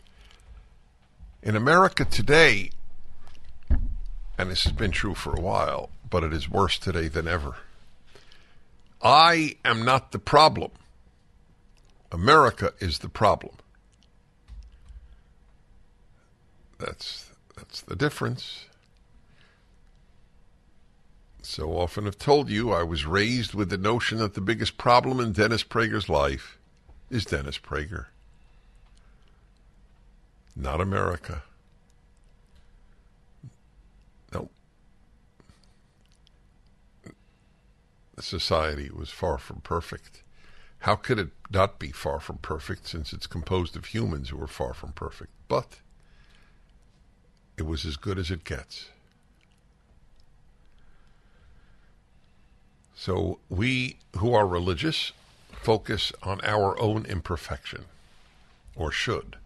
In America today, and this has been true for a while, but it is worse today than ever, I am not the problem. America is the problem. That's that's the difference. So often I've told you I was raised with the notion that the biggest problem in Dennis Prager's life is Dennis Prager, not America. No. The society was far from perfect. How could it not be far from perfect, since it's composed of humans who are far from perfect? But it was as good as it gets. So we who are religious focus on our own imperfection, or should.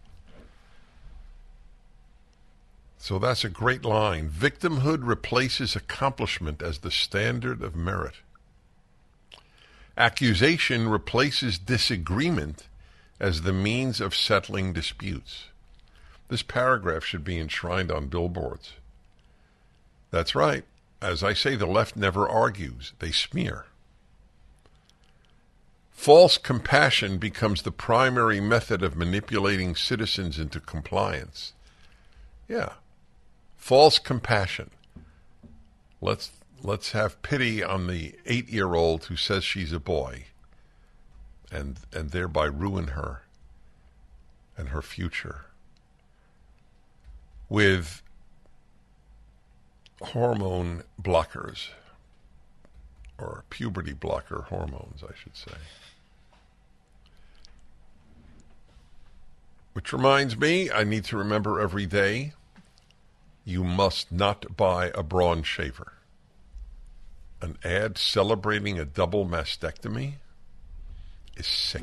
So that's a great line. Victimhood replaces accomplishment as the standard of merit. Accusation replaces disagreement as the means of settling disputes. This paragraph should be enshrined on billboards. That's right. As I say, the left never argues. They smear. False compassion becomes the primary method of manipulating citizens into compliance. Yeah. False compassion. Let's let's have pity on the eight-year-old who says she's a boy, and and thereby ruin her and her future with hormone blockers, or puberty blocker hormones, I should say. Which reminds me, I need to remember every day, you must not buy a Braun shaver. An ad celebrating a double mastectomy is sick.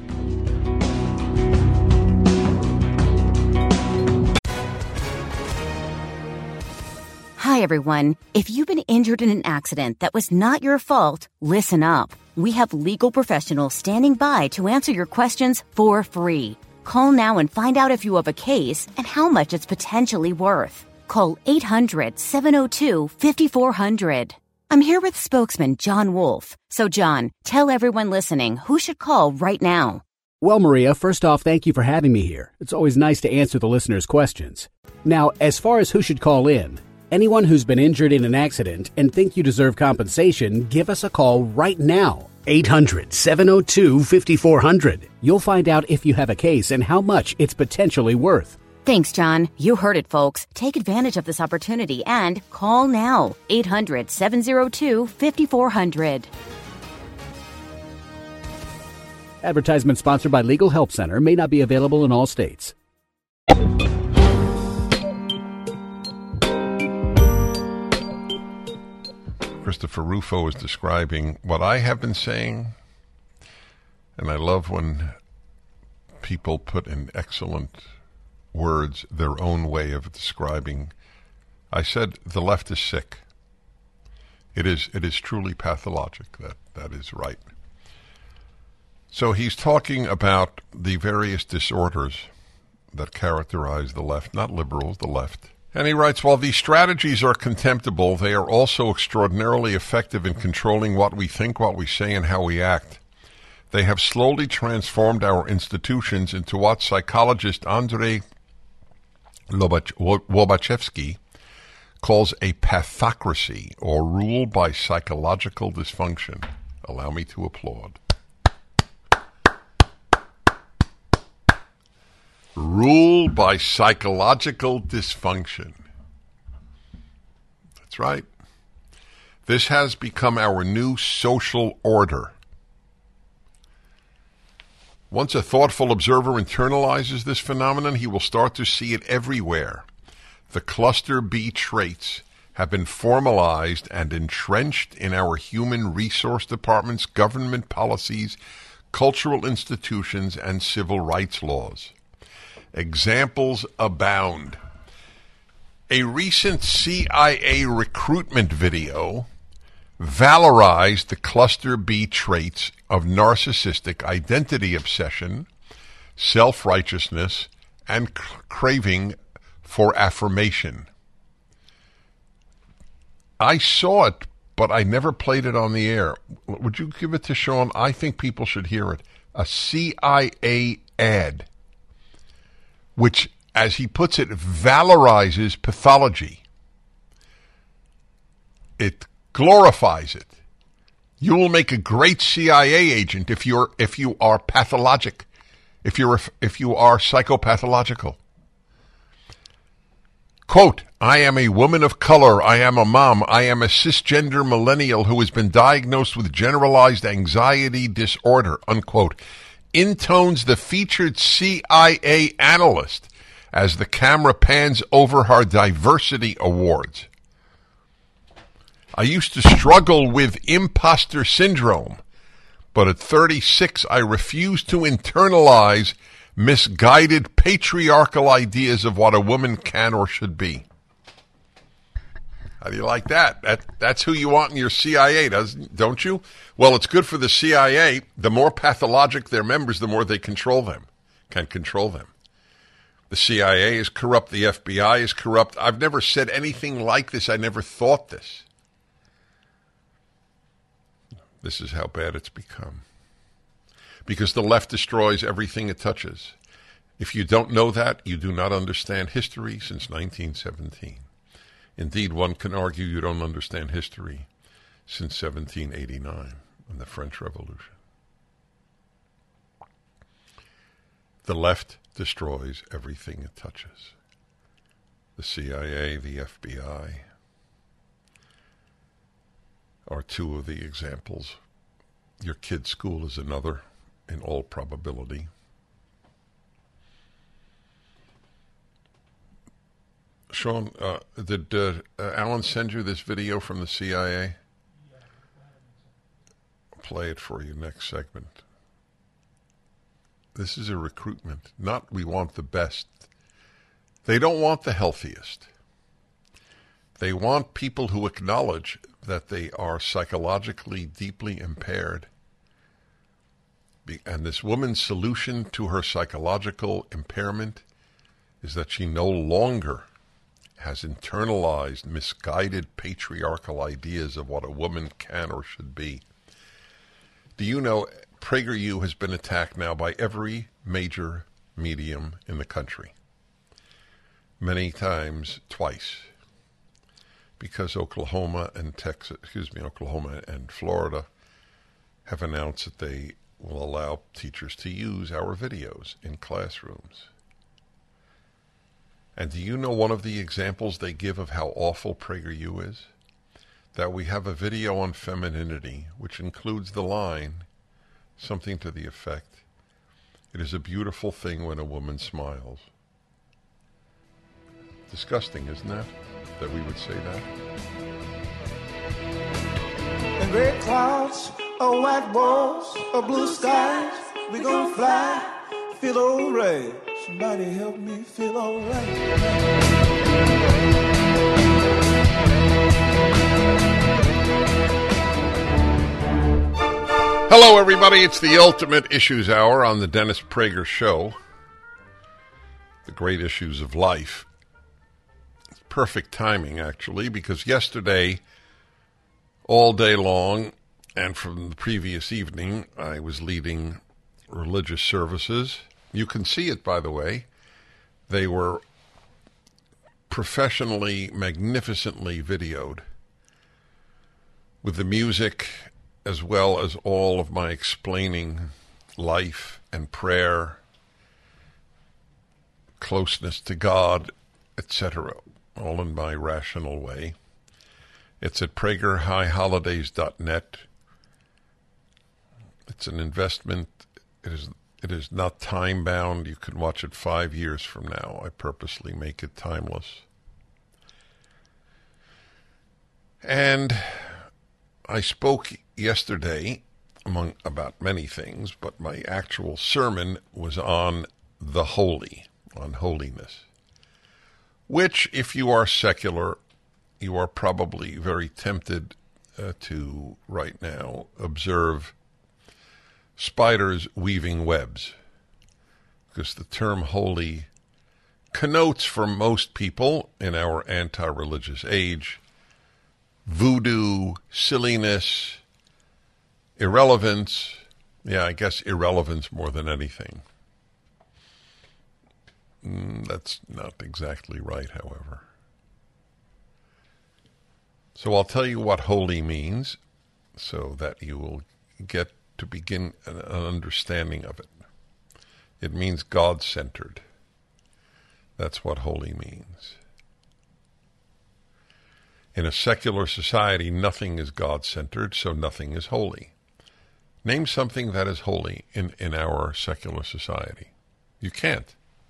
Hi, everyone. If you've been injured in an accident that was not your fault, listen up. We have legal professionals standing by to answer your questions for free. Call now and find out if you have a case and how much it's potentially worth. Call eight hundred, seven oh two, five four zero zero. I'm here with spokesman John Wolf. So, John, tell everyone listening who should call right now. Well, Maria, first off, thank you for having me here. It's always nice to answer the listeners' questions. Now, as far as who should call in, anyone who's been injured in an accident and think you deserve compensation, give us a call right now. eight hundred, seven oh two, five four zero zero. You'll find out if you have a case and how much it's potentially worth. Thanks, John. You heard it, folks. Take advantage of this opportunity and call now. eight hundred, seven oh two, five four zero zero. Advertisement sponsored by Legal Help Center. May not be available in all states. Christopher Rufo is describing what I have been saying, and I love when people put in excellent words their own way of describing. I said the left is sick. It is it is truly pathologic. That that is right. So he's talking about the various disorders that characterize the left, not liberals, the left. And he writes, while these strategies are contemptible, they are also extraordinarily effective in controlling what we think, what we say, and how we act. They have slowly transformed our institutions into what psychologist Andrei Lobach- Lobachevsky calls a pathocracy, or rule by psychological dysfunction. Allow me to applaud. Rule by psychological dysfunction. That's right. This has become our new social order. Once a thoughtful observer internalizes this phenomenon, he will start to see it everywhere. The cluster B traits have been formalized and entrenched in our human resource departments, government policies, cultural institutions, and civil rights laws. Examples abound. A recent C I A recruitment video valorized the cluster B traits of narcissistic identity obsession, self-righteousness, and c- craving for affirmation. I saw it, but I never played it on the air. Would you give it to Sean? I think people should hear it. A C I A ad, which, as he puts it, valorizes pathology. It glorifies it. You will make a great C I A agent if you're if you are pathologic, if you're if you are psychopathological. Quote, I am a woman of color, I am a mom, I am a cisgender millennial who has been diagnosed with generalized anxiety disorder, unquote, intones the featured C I A analyst as the camera pans over her diversity awards. I used to struggle with imposter syndrome, but at thirty-six I refused to internalize misguided patriarchal ideas of what a woman can or should be. How do you like that? That that's who you want in your C I A, doesn't don't you? Well, it's good for the C I A. The more pathologic their members, the more they control them, can control them. The C I A is corrupt. The F B I is corrupt. I've never said anything like this. I never thought this. This is how bad it's become. Because the left destroys everything it touches. If you don't know that, you do not understand history since nineteen seventeen. Indeed, one can argue you don't understand history since seventeen eighty-nine and the French Revolution. The left destroys everything it touches. The C I A, the F B I are two of the examples. Your kid's school is another, in all probability. Sean, uh, did uh, uh, Alan send you this video from the C I A? Yeah. I'll play it for you next segment. This is a recruitment. Not we want the best. They don't want the healthiest. They want people who acknowledge that they are psychologically deeply impaired. And this woman's solution to her psychological impairment is that she no longer has internalized misguided patriarchal ideas of what a woman can or should be. Do you know PragerU has been attacked now by every major medium in the country? Many times, twice. Because Oklahoma and Texas, excuse me, Oklahoma and Florida have announced that they will allow teachers to use our videos in classrooms. And do you know one of the examples they give of how awful PragerU is? That we have a video on femininity, which includes the line, something to the effect, it is a beautiful thing when a woman smiles. Disgusting, isn't that? That we would say that? And gray clouds, or white walls, or blue skies, we gonna fly, feel alright. Somebody help me feel alright. Hello, everybody. It's the Ultimate Issues Hour on the Dennis Prager Show. The great issues of life. It's perfect timing, actually, because yesterday, all day long, and from the previous evening, I was leading religious services. You can see it, by the way. They were professionally, magnificently videoed with the music as well as all of my explaining life and prayer, closeness to God, et cetera, all in my rational way. It's at Prager High Holidays dot net. It's an investment. It is it is not time-bound. You can watch it five years from now. I purposely make it timeless. And I spoke yesterday among about many things, but my actual sermon was on the holy, on holiness, which, if you are secular, you are probably very tempted uh, to right now observe spiders weaving webs, because the term holy connotes for most people in our anti-religious age voodoo, silliness, irrelevance. Yeah, I guess irrelevance more than anything. Mm, that's not exactly right, however. So I'll tell you what holy means so that you will get to begin an, an understanding of it. It means God-centered. That's what holy means. In a secular society, nothing is God-centered, so nothing is holy. Name something that is holy in, in our secular society. You can't.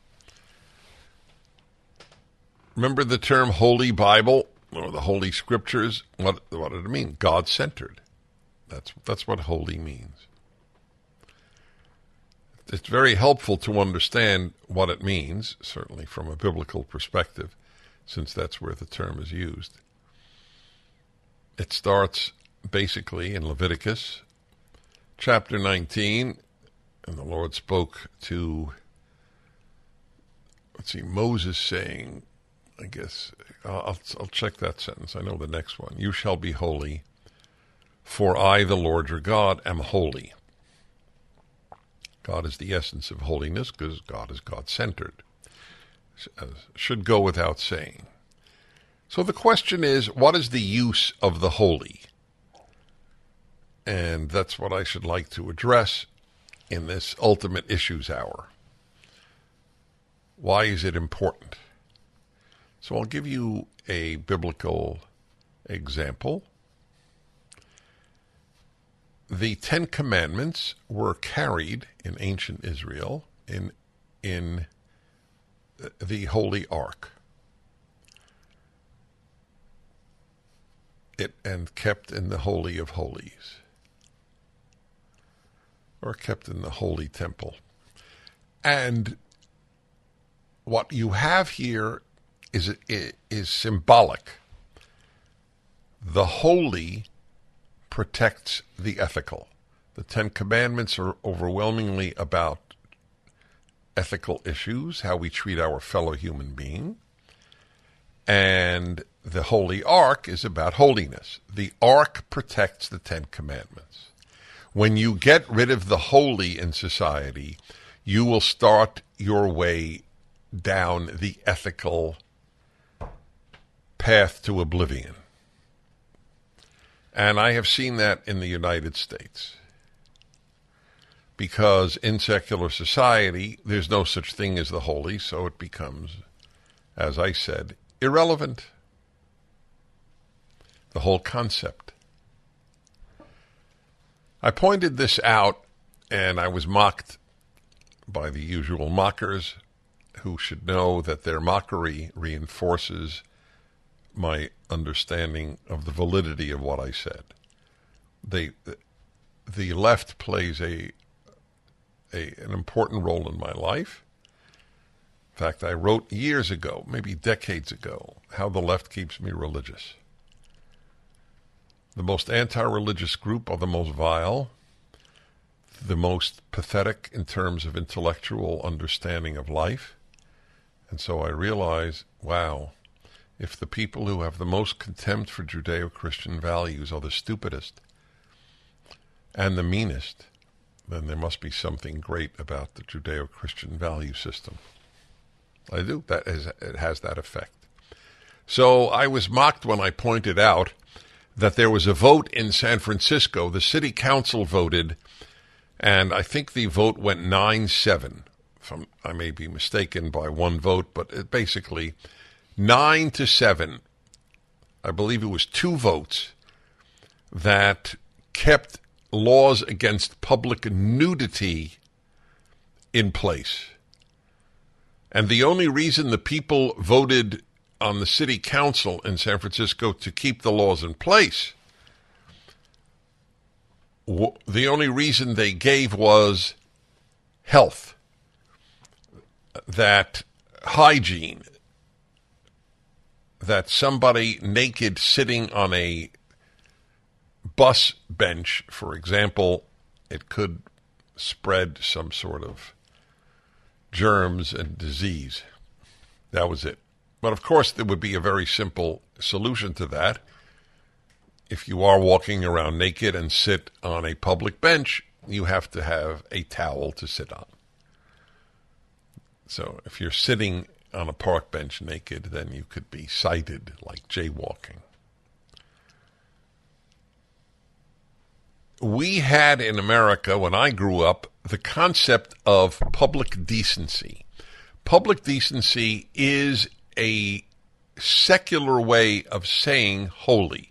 Remember the term Holy Bible or the Holy Scriptures? What, what did it mean? God-centered. That's, that's what holy means. It's very helpful to understand what it means, certainly from a biblical perspective, since that's where the term is used. It starts basically in Leviticus chapter nineteen, and the Lord spoke to, let's see, Moses saying, I guess, I'll, I'll check that sentence. I know the next one. You shall be holy, for I, the Lord your God, am holy. God is the essence of holiness because God is God-centered. Should go without saying. So the question is, what is the use of the holy? And that's what I should like to address in this Ultimate Issues Hour. Why is it important? So I'll give you a biblical example. The Ten Commandments were carried in ancient Israel in, in the Holy Ark. It and kept in the Holy of Holies, or kept in the Holy Temple. And what you have here is is symbolic. The holy protects the ethical. The Ten Commandments are overwhelmingly about ethical issues, how we treat our fellow human being. And the Holy Ark is about holiness. The Ark protects the Ten Commandments. When you get rid of the holy in society, you will start your way down the ethical path to oblivion. And I have seen that in the United States. Because in secular society, there's no such thing as the holy, so it becomes, as I said, irrelevant. The whole concept. I pointed this out, and I was mocked by the usual mockers, who should know that their mockery reinforces my understanding of the validity of what I said. They, the left plays a, a an important role in my life. In fact, I wrote years ago, maybe decades ago, how the left keeps me religious. The most anti-religious group are the most vile, the most pathetic in terms of intellectual understanding of life. And so I realize, wow, if the people who have the most contempt for Judeo-Christian values are the stupidest and the meanest, then there must be something great about the Judeo-Christian value system. I do. That is, it has that effect. So I was mocked when I pointed out that there was a vote in San Francisco. The city council voted, and I think the vote went nine seven. I may be mistaken by one vote, but it basically nine to seven. I believe it was two votes that kept laws against public nudity in place. And the only reason the people voted on the city council in San Francisco to keep the laws in place, the only reason they gave was health, that hygiene, that somebody naked sitting on a bus bench, for example, it could spread some sort of germs and disease. That was it. But of course, there would be a very simple solution to that. If you are walking around naked and sit on a public bench, you have to have a towel to sit on. So if you're sitting on a park bench naked, then you could be cited like jaywalking. We had in America, when I grew up, the concept of public decency. Public decency is a secular way of saying holy.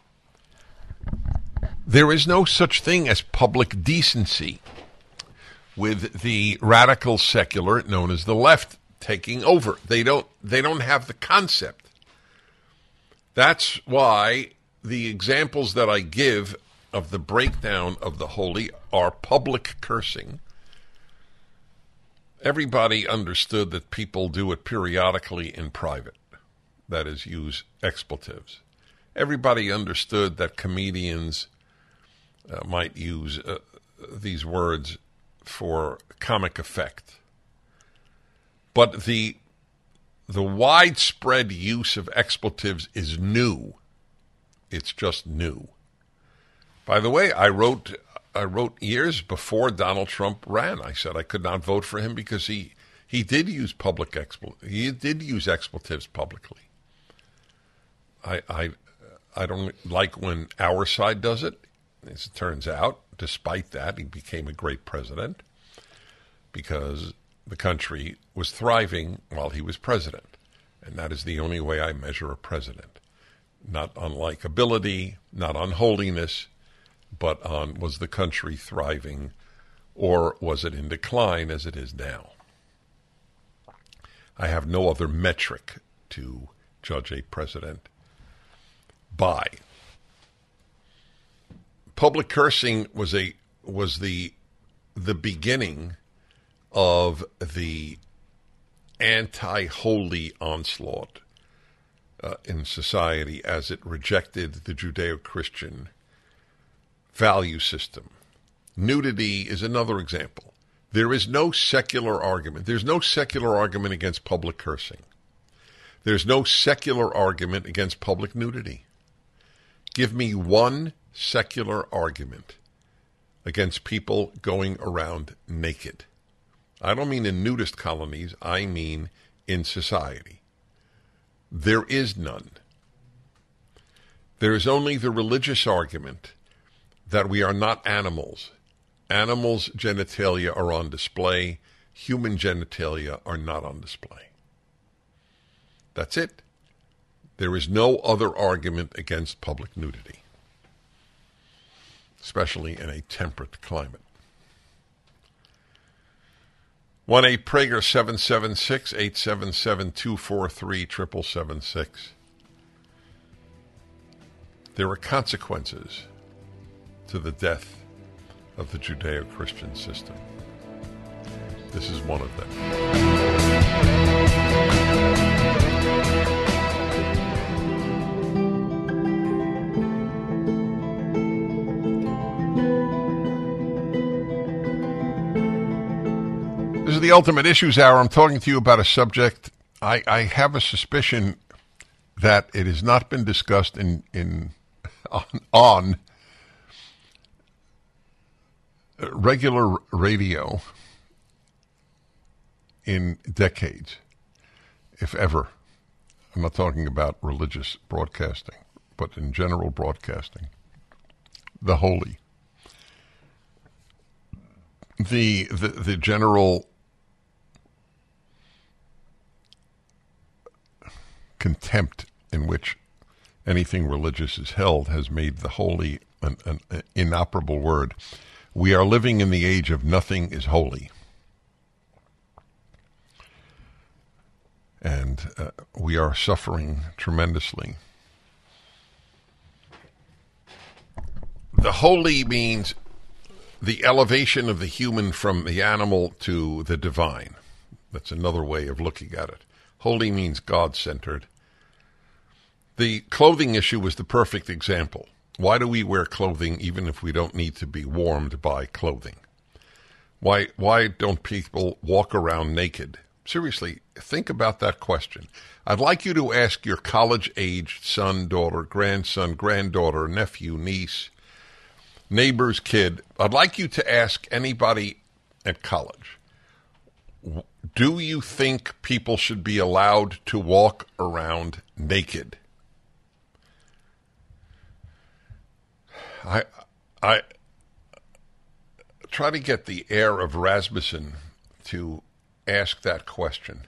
There is no such thing as public decency, with the radical secular known as the left taking over. They don't they don't have the concept. That's why the examples that I give of the breakdown of the holy are public cursing. Everybody understood that people do it periodically in private, that is, use expletives. Everybody understood that comedians uh, might use uh, these words for comic effect. But the the widespread use of expletives is new. It's just new. By the way, I wrote I wrote years before Donald Trump ran. I said I could not vote for him because he he did use public expl he did use expletives publicly. I I I don't like when our side does it. As it turns out, despite that, he became a great president because the country was thriving while he was president. And that is the only way I measure a president. Not on likability, not on holiness, but on was the country thriving or was it in decline as it is now. I have no other metric to judge a president by. Public cursing was a was the the beginning of the anti-holy onslaught uh, in society as it rejected the Judeo-Christian value system. Nudity is another example. There is no secular argument. There's no secular argument against public cursing. There's no secular argument against public nudity. Give me one secular argument against people going around naked. I don't mean in nudist colonies. I mean in society. There is none. There is only the religious argument that we are not animals. Animals' genitalia are on display. Human genitalia are not on display. That's it. There is no other argument against public nudity, especially in a temperate climate. one eight Prager seven seven six, eight seven seven, two four three, seven seven seven six. There are consequences to the death of the Judeo-Christian system. This is one of them. This is the Ultimate Issues Hour. I'm talking to you about a subject. I, I have a suspicion that it has not been discussed in in on, on regular radio in decades, if ever. I'm not talking about religious broadcasting, but in general broadcasting. The holy. The, the, the general contempt in which anything religious is held has made the holy an, an, an inoperable word. We are living in the age of nothing is holy. And uh, we are suffering tremendously. The holy means the elevation of the human from the animal to the divine. That's another way of looking at it. Holy means God-centered. The clothing issue was the perfect example. Why do we wear clothing even if we don't need to be warmed by clothing? Why, why don't people walk around naked? Seriously, think about that question. I'd like you to ask your college-aged son, daughter, grandson, granddaughter, nephew, niece, neighbor's kid. I'd like you to ask anybody at college, do you think people should be allowed to walk around naked? I, I try to get the heir of Rasmussen to ask that question.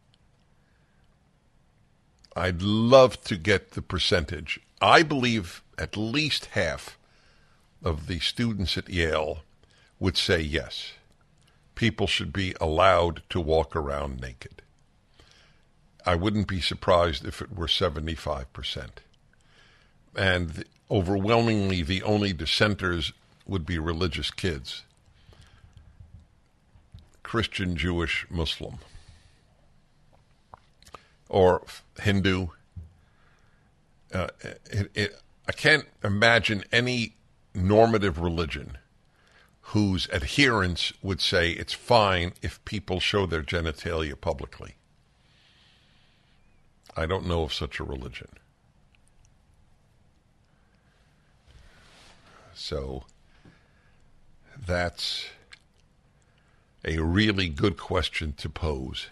I'd love to get the percentage. I believe at least half of the students at Yale would say yes. People should be allowed to walk around naked. I wouldn't be surprised if it were seventy-five percent. And the, overwhelmingly the only dissenters would be religious kids. Christian, Jewish, Muslim, or Hindu. Uh, it, it, I can't imagine any normative religion whose adherents would say it's fine if people show their genitalia publicly. I don't know of such a religion. So that's a really good question to pose.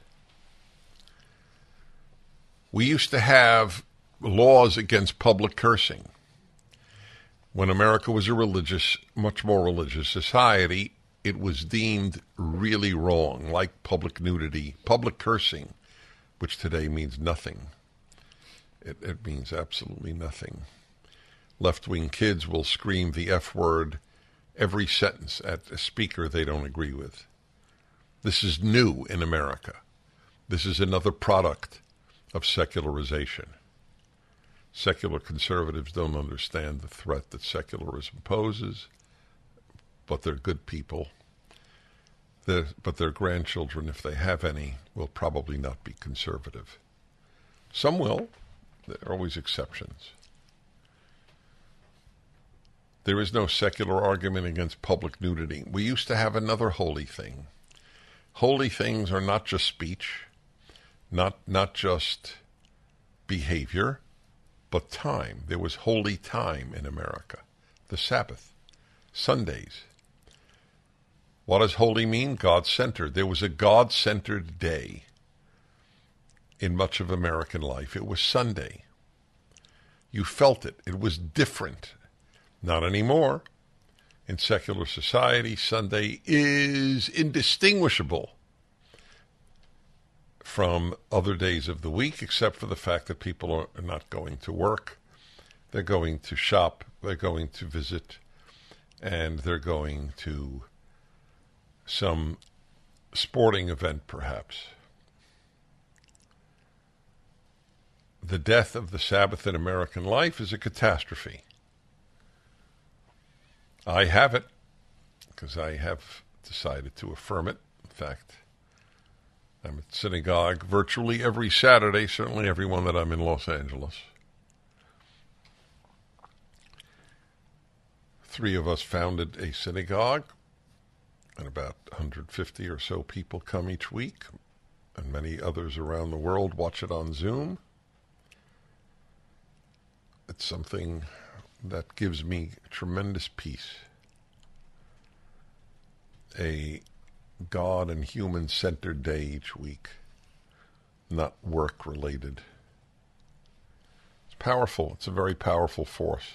We used to have laws against public cursing. When America was a religious, much more religious society, it was deemed really wrong, like public nudity, public cursing, which today means nothing. It, it means absolutely nothing. Left-wing kids will scream the F word every sentence at a speaker they don't agree with. This is new in America. This is another product of secularization. Secular conservatives don't understand the threat that secularism poses, but they're good people. They're, but their grandchildren, if they have any, will probably not be conservative. Some will. There are always exceptions. There is no secular argument against public nudity. We used to have another holy thing. Holy things are not just speech, not not just behavior, but time. There was holy time in America. The Sabbath, Sundays. What does holy mean? God-centered. There was a God-centered day in much of American life. It was Sunday. You felt it. It was different. Not anymore. In secular society, Sunday is indistinguishable from other days of the week, except for the fact that people are not going to work. They're going to shop, they're going to visit, and they're going to some sporting event, perhaps. The death of the Sabbath in American life is a catastrophe. I have it, because I have decided to affirm it. In fact, I'm at synagogue virtually every Saturday, certainly every one that I'm in Los Angeles. Three of us founded a synagogue, and about one hundred fifty or so people come each week, and many others around the world watch it on Zoom. It's something that gives me tremendous peace. A God and human-centered day each week, not work-related. powerful. It's a very powerful force.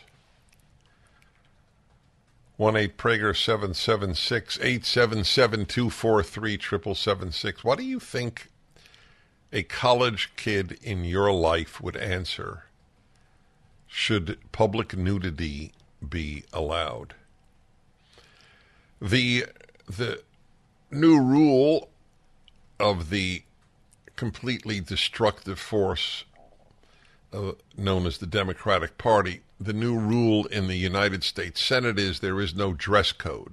one eight Prager seven seven six, eight seven seven, two four three, seven seven seven six. What do you think a college kid in your life would answer should public nudity be allowed? The the new rule of the completely destructive force uh, known as the Democratic Party, the new rule in the United States Senate is there is no dress code.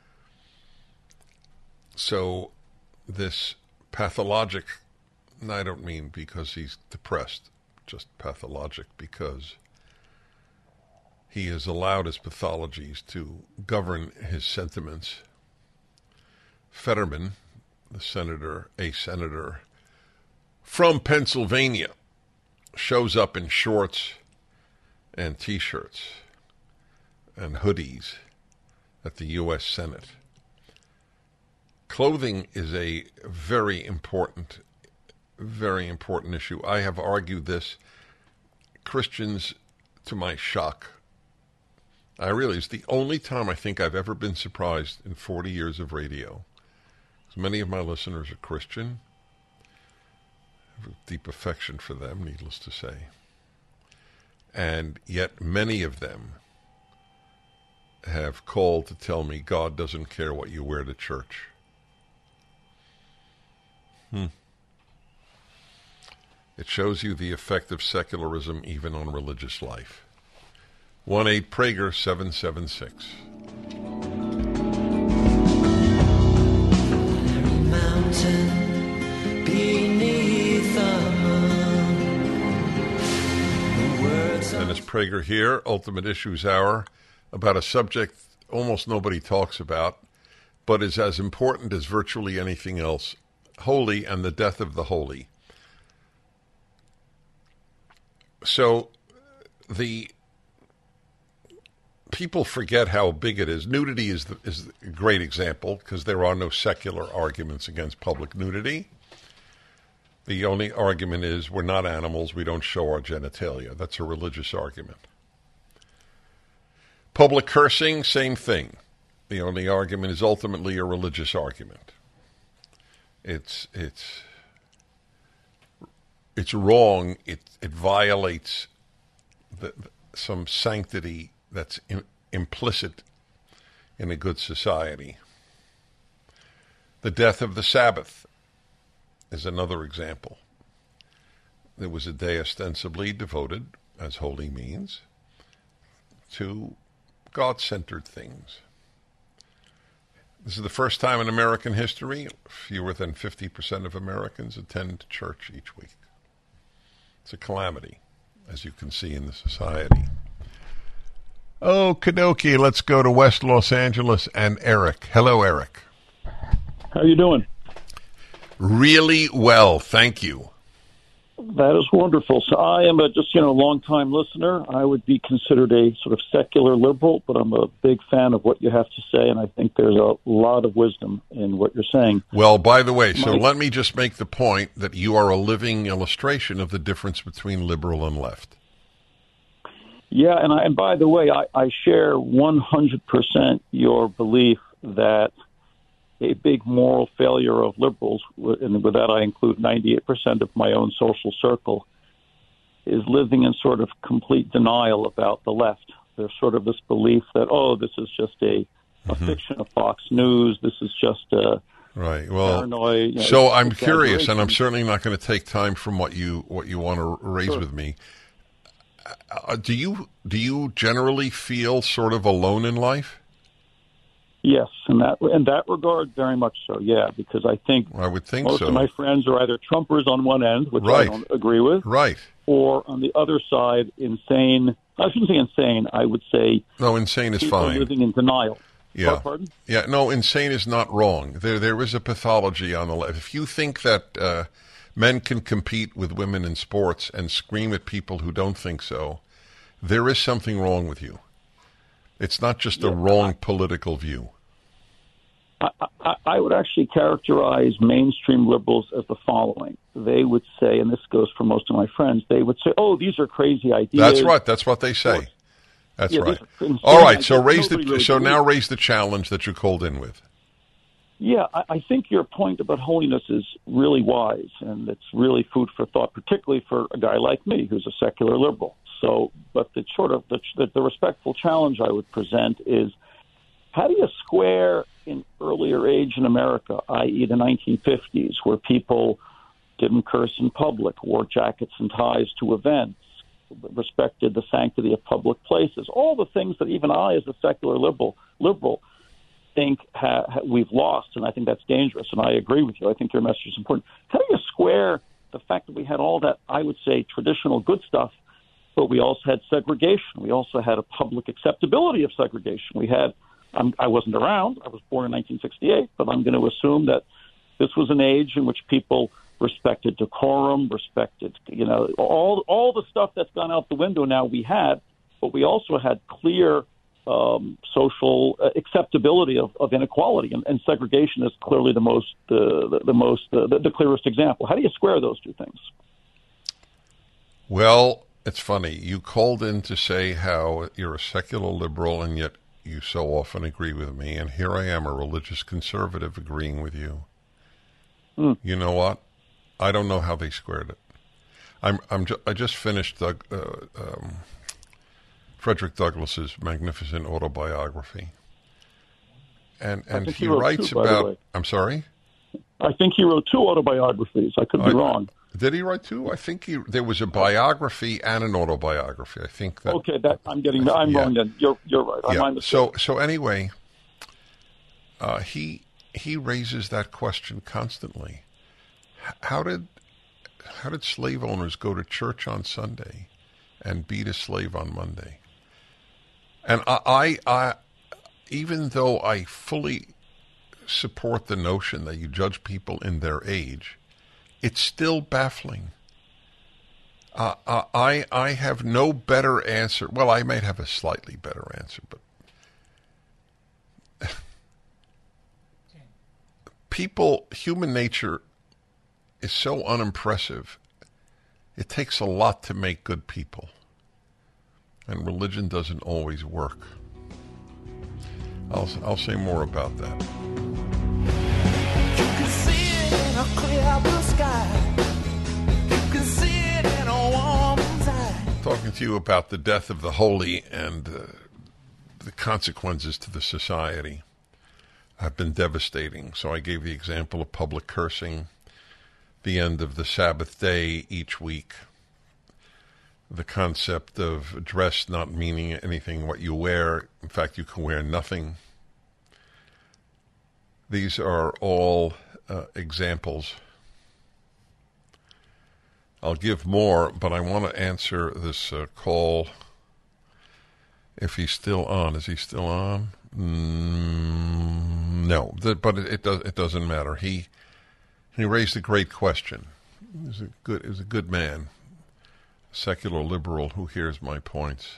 So this pathologic, and I don't mean because he's depressed, just pathologic because he has allowed his pathologies to govern his sentiments. Fetterman, the senator, a senator from Pennsylvania, shows up in shorts and T-shirts and hoodies at the U S Senate. Clothing is a very important, very important issue. I have argued this. Christians, to my shock, I really, it's the only time I think I've ever been surprised in forty years of radio. Many of my listeners are Christian. I have a deep affection for them, needless to say. And yet many of them have called to tell me God doesn't care what you wear to church. Hmm. It shows you the effect of secularism even on religious life. one eight Prager seven seven six. Dennis Prager here, Ultimate Issues Hour, about a subject almost nobody talks about, but is as important as virtually anything else: holy and the death of the holy. So the people forget how big it is. Nudity is the, is a great example because there are no secular arguments against public nudity. The only argument is we're not animals, we don't show our genitalia. That's a religious argument. Public cursing, same thing. The only argument is ultimately a religious argument. It's it's it's wrong. It it violates the, some sanctity that's in, implicit in a good society. The death of the Sabbath is another example. There was a day ostensibly devoted, as holy means, to God-centered things. This is the first time in American history fewer than fifty percent of Americans attend church each week. It's a calamity, as you can see in the society. Oh, Kadoki, let's go to West Los Angeles and Eric. Hello, Eric. How you doing? Really well, thank you. That is wonderful. So I am a just, you know, long-time listener. I would be considered a sort of secular liberal, but I'm a big fan of what you have to say, and I think there's a lot of wisdom in what you're saying. Well, by the way, so My- let me just make the point that you are a living illustration of the difference between liberal and left. Yeah, and, I, and by the way, I, I share one hundred percent your belief that a big moral failure of liberals, and with that I include ninety-eight percent of my own social circle, is living in sort of complete denial about the left. There's sort of this belief that, oh, this is just a, a mm-hmm. fiction of Fox News, this is just a right. Well, paranoid, you know, so I'm curious, and I'm certainly not going to take time from what you what you want to raise sure. with me. Uh, do you do you generally feel sort of alone in life? Yes, in that in that regard, very much so. Yeah, because I think I would think most so. of my friends are either Trumpers on one end, which right. I don't agree with, right, or on the other side, insane. I shouldn't say insane. I would say no. Insane is people fine. Living in denial. Yeah, Pardon? Yeah. No, insane is not wrong. There, there is a pathology on the left. If you think that uh, men can compete with women in sports and scream at people who don't think so, there is something wrong with you. It's not just yeah, a wrong I, political view. I, I, I would actually characterize mainstream liberals as the following. They would say, and this goes for most of my friends, they would say, oh, these are crazy ideas. That's right. That's what they say. That's yeah, right. All right. So raise the really so now believes. raise the challenge that you called in with. Yeah, I, I think your point about holiness is really wise, and it's really food for thought, particularly for a guy like me who's a secular liberal. So, but the sort of the, the, the respectful challenge I would present is, how do you square in earlier age in America, that is the nineteen fifties, where people didn't curse in public, wore jackets and ties to events, respected the sanctity of public places, all the things that even I, as a secular liberal, liberal think ha- ha- we've lost, and I think that's dangerous, and I agree with you. I think your message is important. How do you square the fact that we had all that, I would say, traditional good stuff, but we also had segregation. We also had a public acceptability of segregation. We had, um, I wasn't around, I was born in nineteen sixty-eight, but I'm going to assume that this was an age in which people respected decorum, respected, you know, all all the stuff that's gone out the window now we had, but we also had clear um, social uh, acceptability of, of inequality, and, and segregation is clearly the most, uh, the, the most, uh, the, the clearest example. How do you square those two things? Well, it's funny. You called in to say how you're a secular liberal, and yet you so often agree with me, and here I am, a religious conservative, agreeing with you. Mm. You know what? I don't know how they squared it. I'm, I'm, ju- I just finished Doug, uh, um, Frederick Douglass's magnificent autobiography, and and he, he writes two, about. I'm sorry. I think he wrote two autobiographies. I could be I, wrong. Did he write two? I think he there was a biography and an autobiography. I think that. Okay, that I'm getting. I'm yeah. wrong. Then you're you're right. I'm yeah. on the so so anyway, uh, he he raises that question constantly. How did how did slave owners go to church on Sunday and beat a slave on Monday? And I, I, I even though I fully support the notion that you judge people in their age, it's still baffling. Uh, I, I have no better answer. Well, I might have a slightly better answer, but people, human nature is so unimpressive. It takes a lot to make good people. And religion doesn't always work. I'll, I'll say more about that. You can see it in a clear blue sky. You can see it in a woman's eye. Talking to you about the death of the holy and uh, the consequences to the society have been devastating. So I gave the example of public cursing, the end of the Sabbath day each week, the concept of dress not meaning anything what you wear. In fact, you can wear nothing. These are all uh, examples. I'll give more, but I want to answer this uh, call. If he's still on, is he still on? Mm, no, the, but it, it does. It doesn't matter. He he raised a great question. He's a good. He's a good man. Secular liberal who hears my points.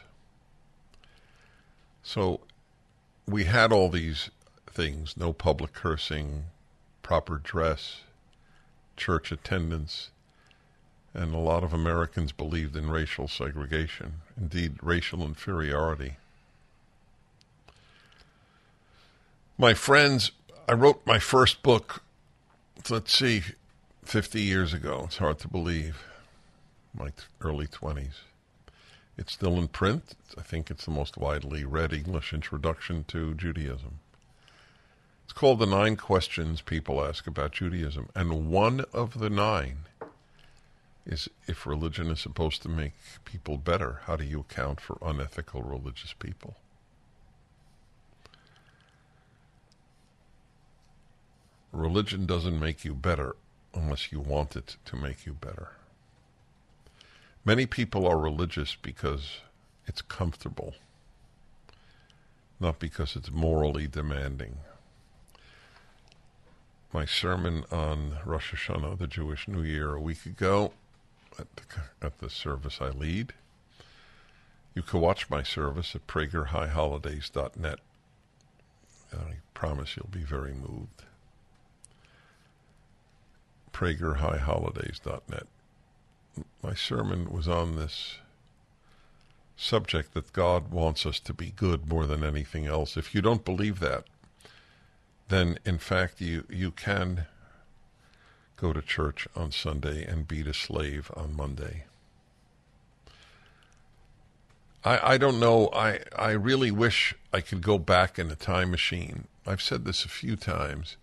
So we had all these things: no public cursing, proper dress, church attendance, and a lot of Americans believed in racial segregation, indeed racial inferiority. My friends, I wrote my first book, let's see, fifty years ago. It's hard to believe. My t- early twenties. It's still in print. I think it's the most widely read English introduction to Judaism. It's called The Nine Questions People Ask About Judaism. And one of the nine is, if religion is supposed to make people better, how do you account for unethical religious people? Religion doesn't make you better unless you want it to make you better. Many people are religious because it's comfortable, not because it's morally demanding. My sermon on Rosh Hashanah, the Jewish New Year, a week ago at the, at the service I lead. You can watch my service at Prager High Holidays dot net. I promise you'll be very moved. Prager High Holidays dot net. My sermon was on this subject that God wants us to be good more than anything else. If you don't believe that, then in fact you, you can go to church on Sunday and beat a slave on Monday. I, I don't know. I, I really wish I could go back in a time machine. I've said this a few times.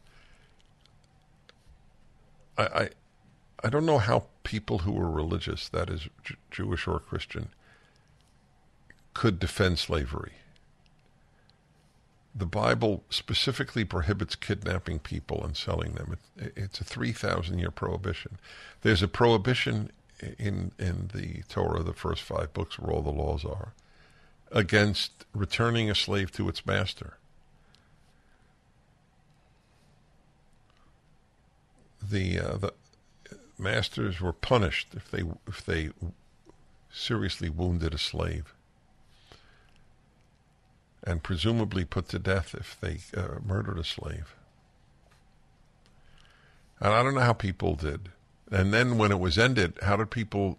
I, I, I don't know how people who were religious, that is J- Jewish or Christian, could defend slavery. The Bible specifically prohibits kidnapping people and selling them. It, it's a three thousand year prohibition. There's a prohibition in in the Torah, the first five books where all the laws are, against returning a slave to its master. The uh, the masters were punished if they if they seriously wounded a slave, and presumably put to death if they uh, murdered a slave. And I don't know how people did. And then when it was ended, how did people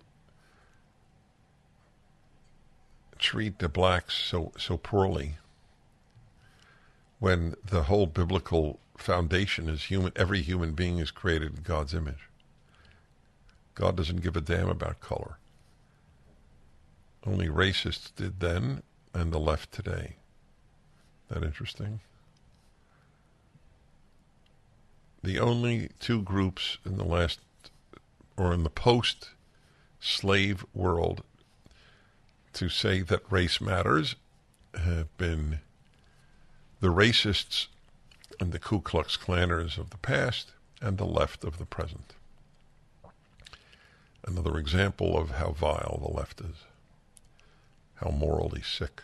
treat the blacks so, so poorly when the whole biblical foundation is human? Every human being is created in God's image. God doesn't give a damn about color. Only racists did then, and the left today. That interesting? The only two groups in the last, or in the post-slave world, to say that race matters have been the racists and the Ku Klux Klanners of the past and the left of the present. Another example of how vile the left is, how morally sick.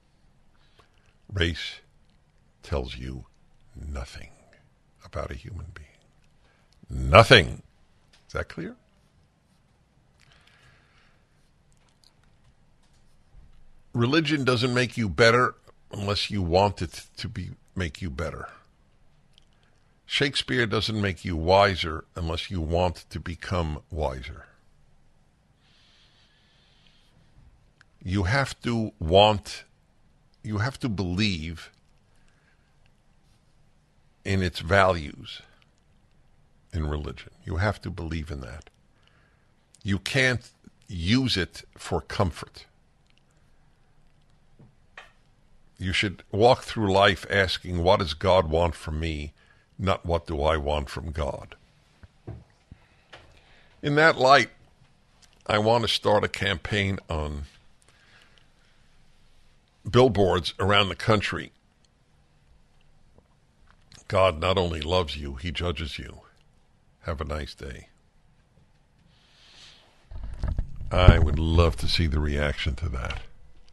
Race tells you nothing about a human being. Nothing. Is that clear? Religion doesn't make you better unless you want it to be make you better. Shakespeare doesn't make you wiser unless you want to become wiser. You have to want, you have to believe in its values in religion. You have to believe in that. You can't use it for comfort. You should walk through life asking, what does God want from me, not what do I want from God? In that light, I want to start a campaign on billboards around the country. God not only loves you, he judges you. Have a nice day. I would love to see the reaction to that.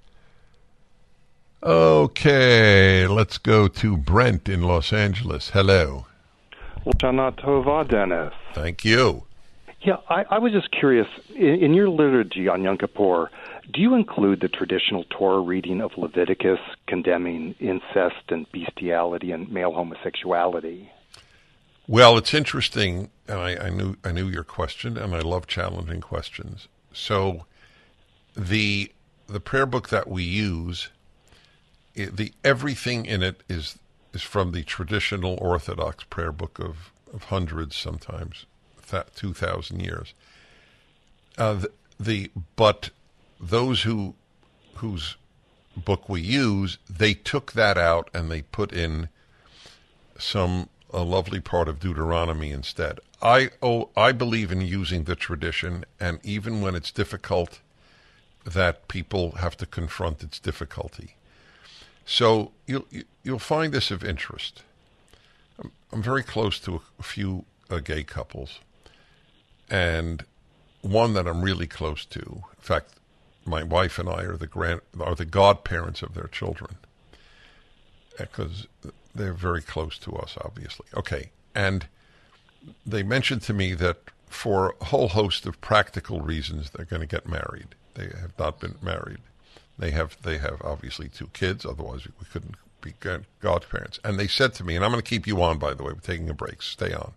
Okay, let's go to Brent in Los Angeles. Hello. Shana Tova, Dennis. Thank you. Yeah, I, I was just curious. In, in your liturgy on Yom Kippur, do you include the traditional Torah reading of Leviticus condemning incest and bestiality and male homosexuality? Well, it's interesting, and I, I knew I knew your question, and I love challenging questions. So, the the prayer book that we use, it, the everything in it is is from the traditional Orthodox prayer book of, of hundreds, sometimes th- two thousand years. Uh, the, the but those who whose book we use, they took that out and they put in some a lovely part of Deuteronomy instead. I oh I believe in using the tradition, and even when it's difficult, that people have to confront its difficulty. So you'll you'll find this of interest. I'm, I'm very close to a few uh, gay couples, and one that I'm really close to. In fact, my wife and I are the grand are the godparents of their children, because they're very close to us, obviously. Okay, and they mentioned to me that for a whole host of practical reasons, they're going to get married. They have not been married. They have they have obviously two kids. Otherwise, we couldn't be good godparents. And they said to me, and I'm going to keep you on, by the way, we're taking a break, stay on.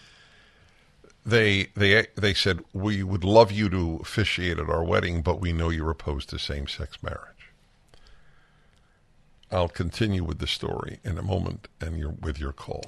They they they said, we would love you to officiate at our wedding, but we know you're opposed to same-sex marriage. I'll continue with the story in a moment and you're, with your call.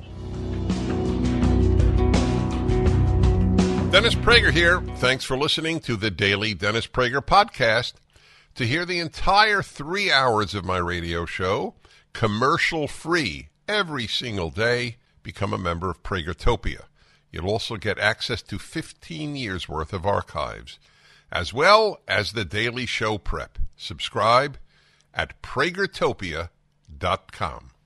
Dennis Prager here. Thanks for listening to the Daily Dennis Prager Podcast. To hear the entire three hours of my radio show, commercial-free, every single day, become a member of Pragertopia. You'll also get access to fifteen years' worth of archives, as well as the daily show prep. Subscribe at Pragertopia dot com.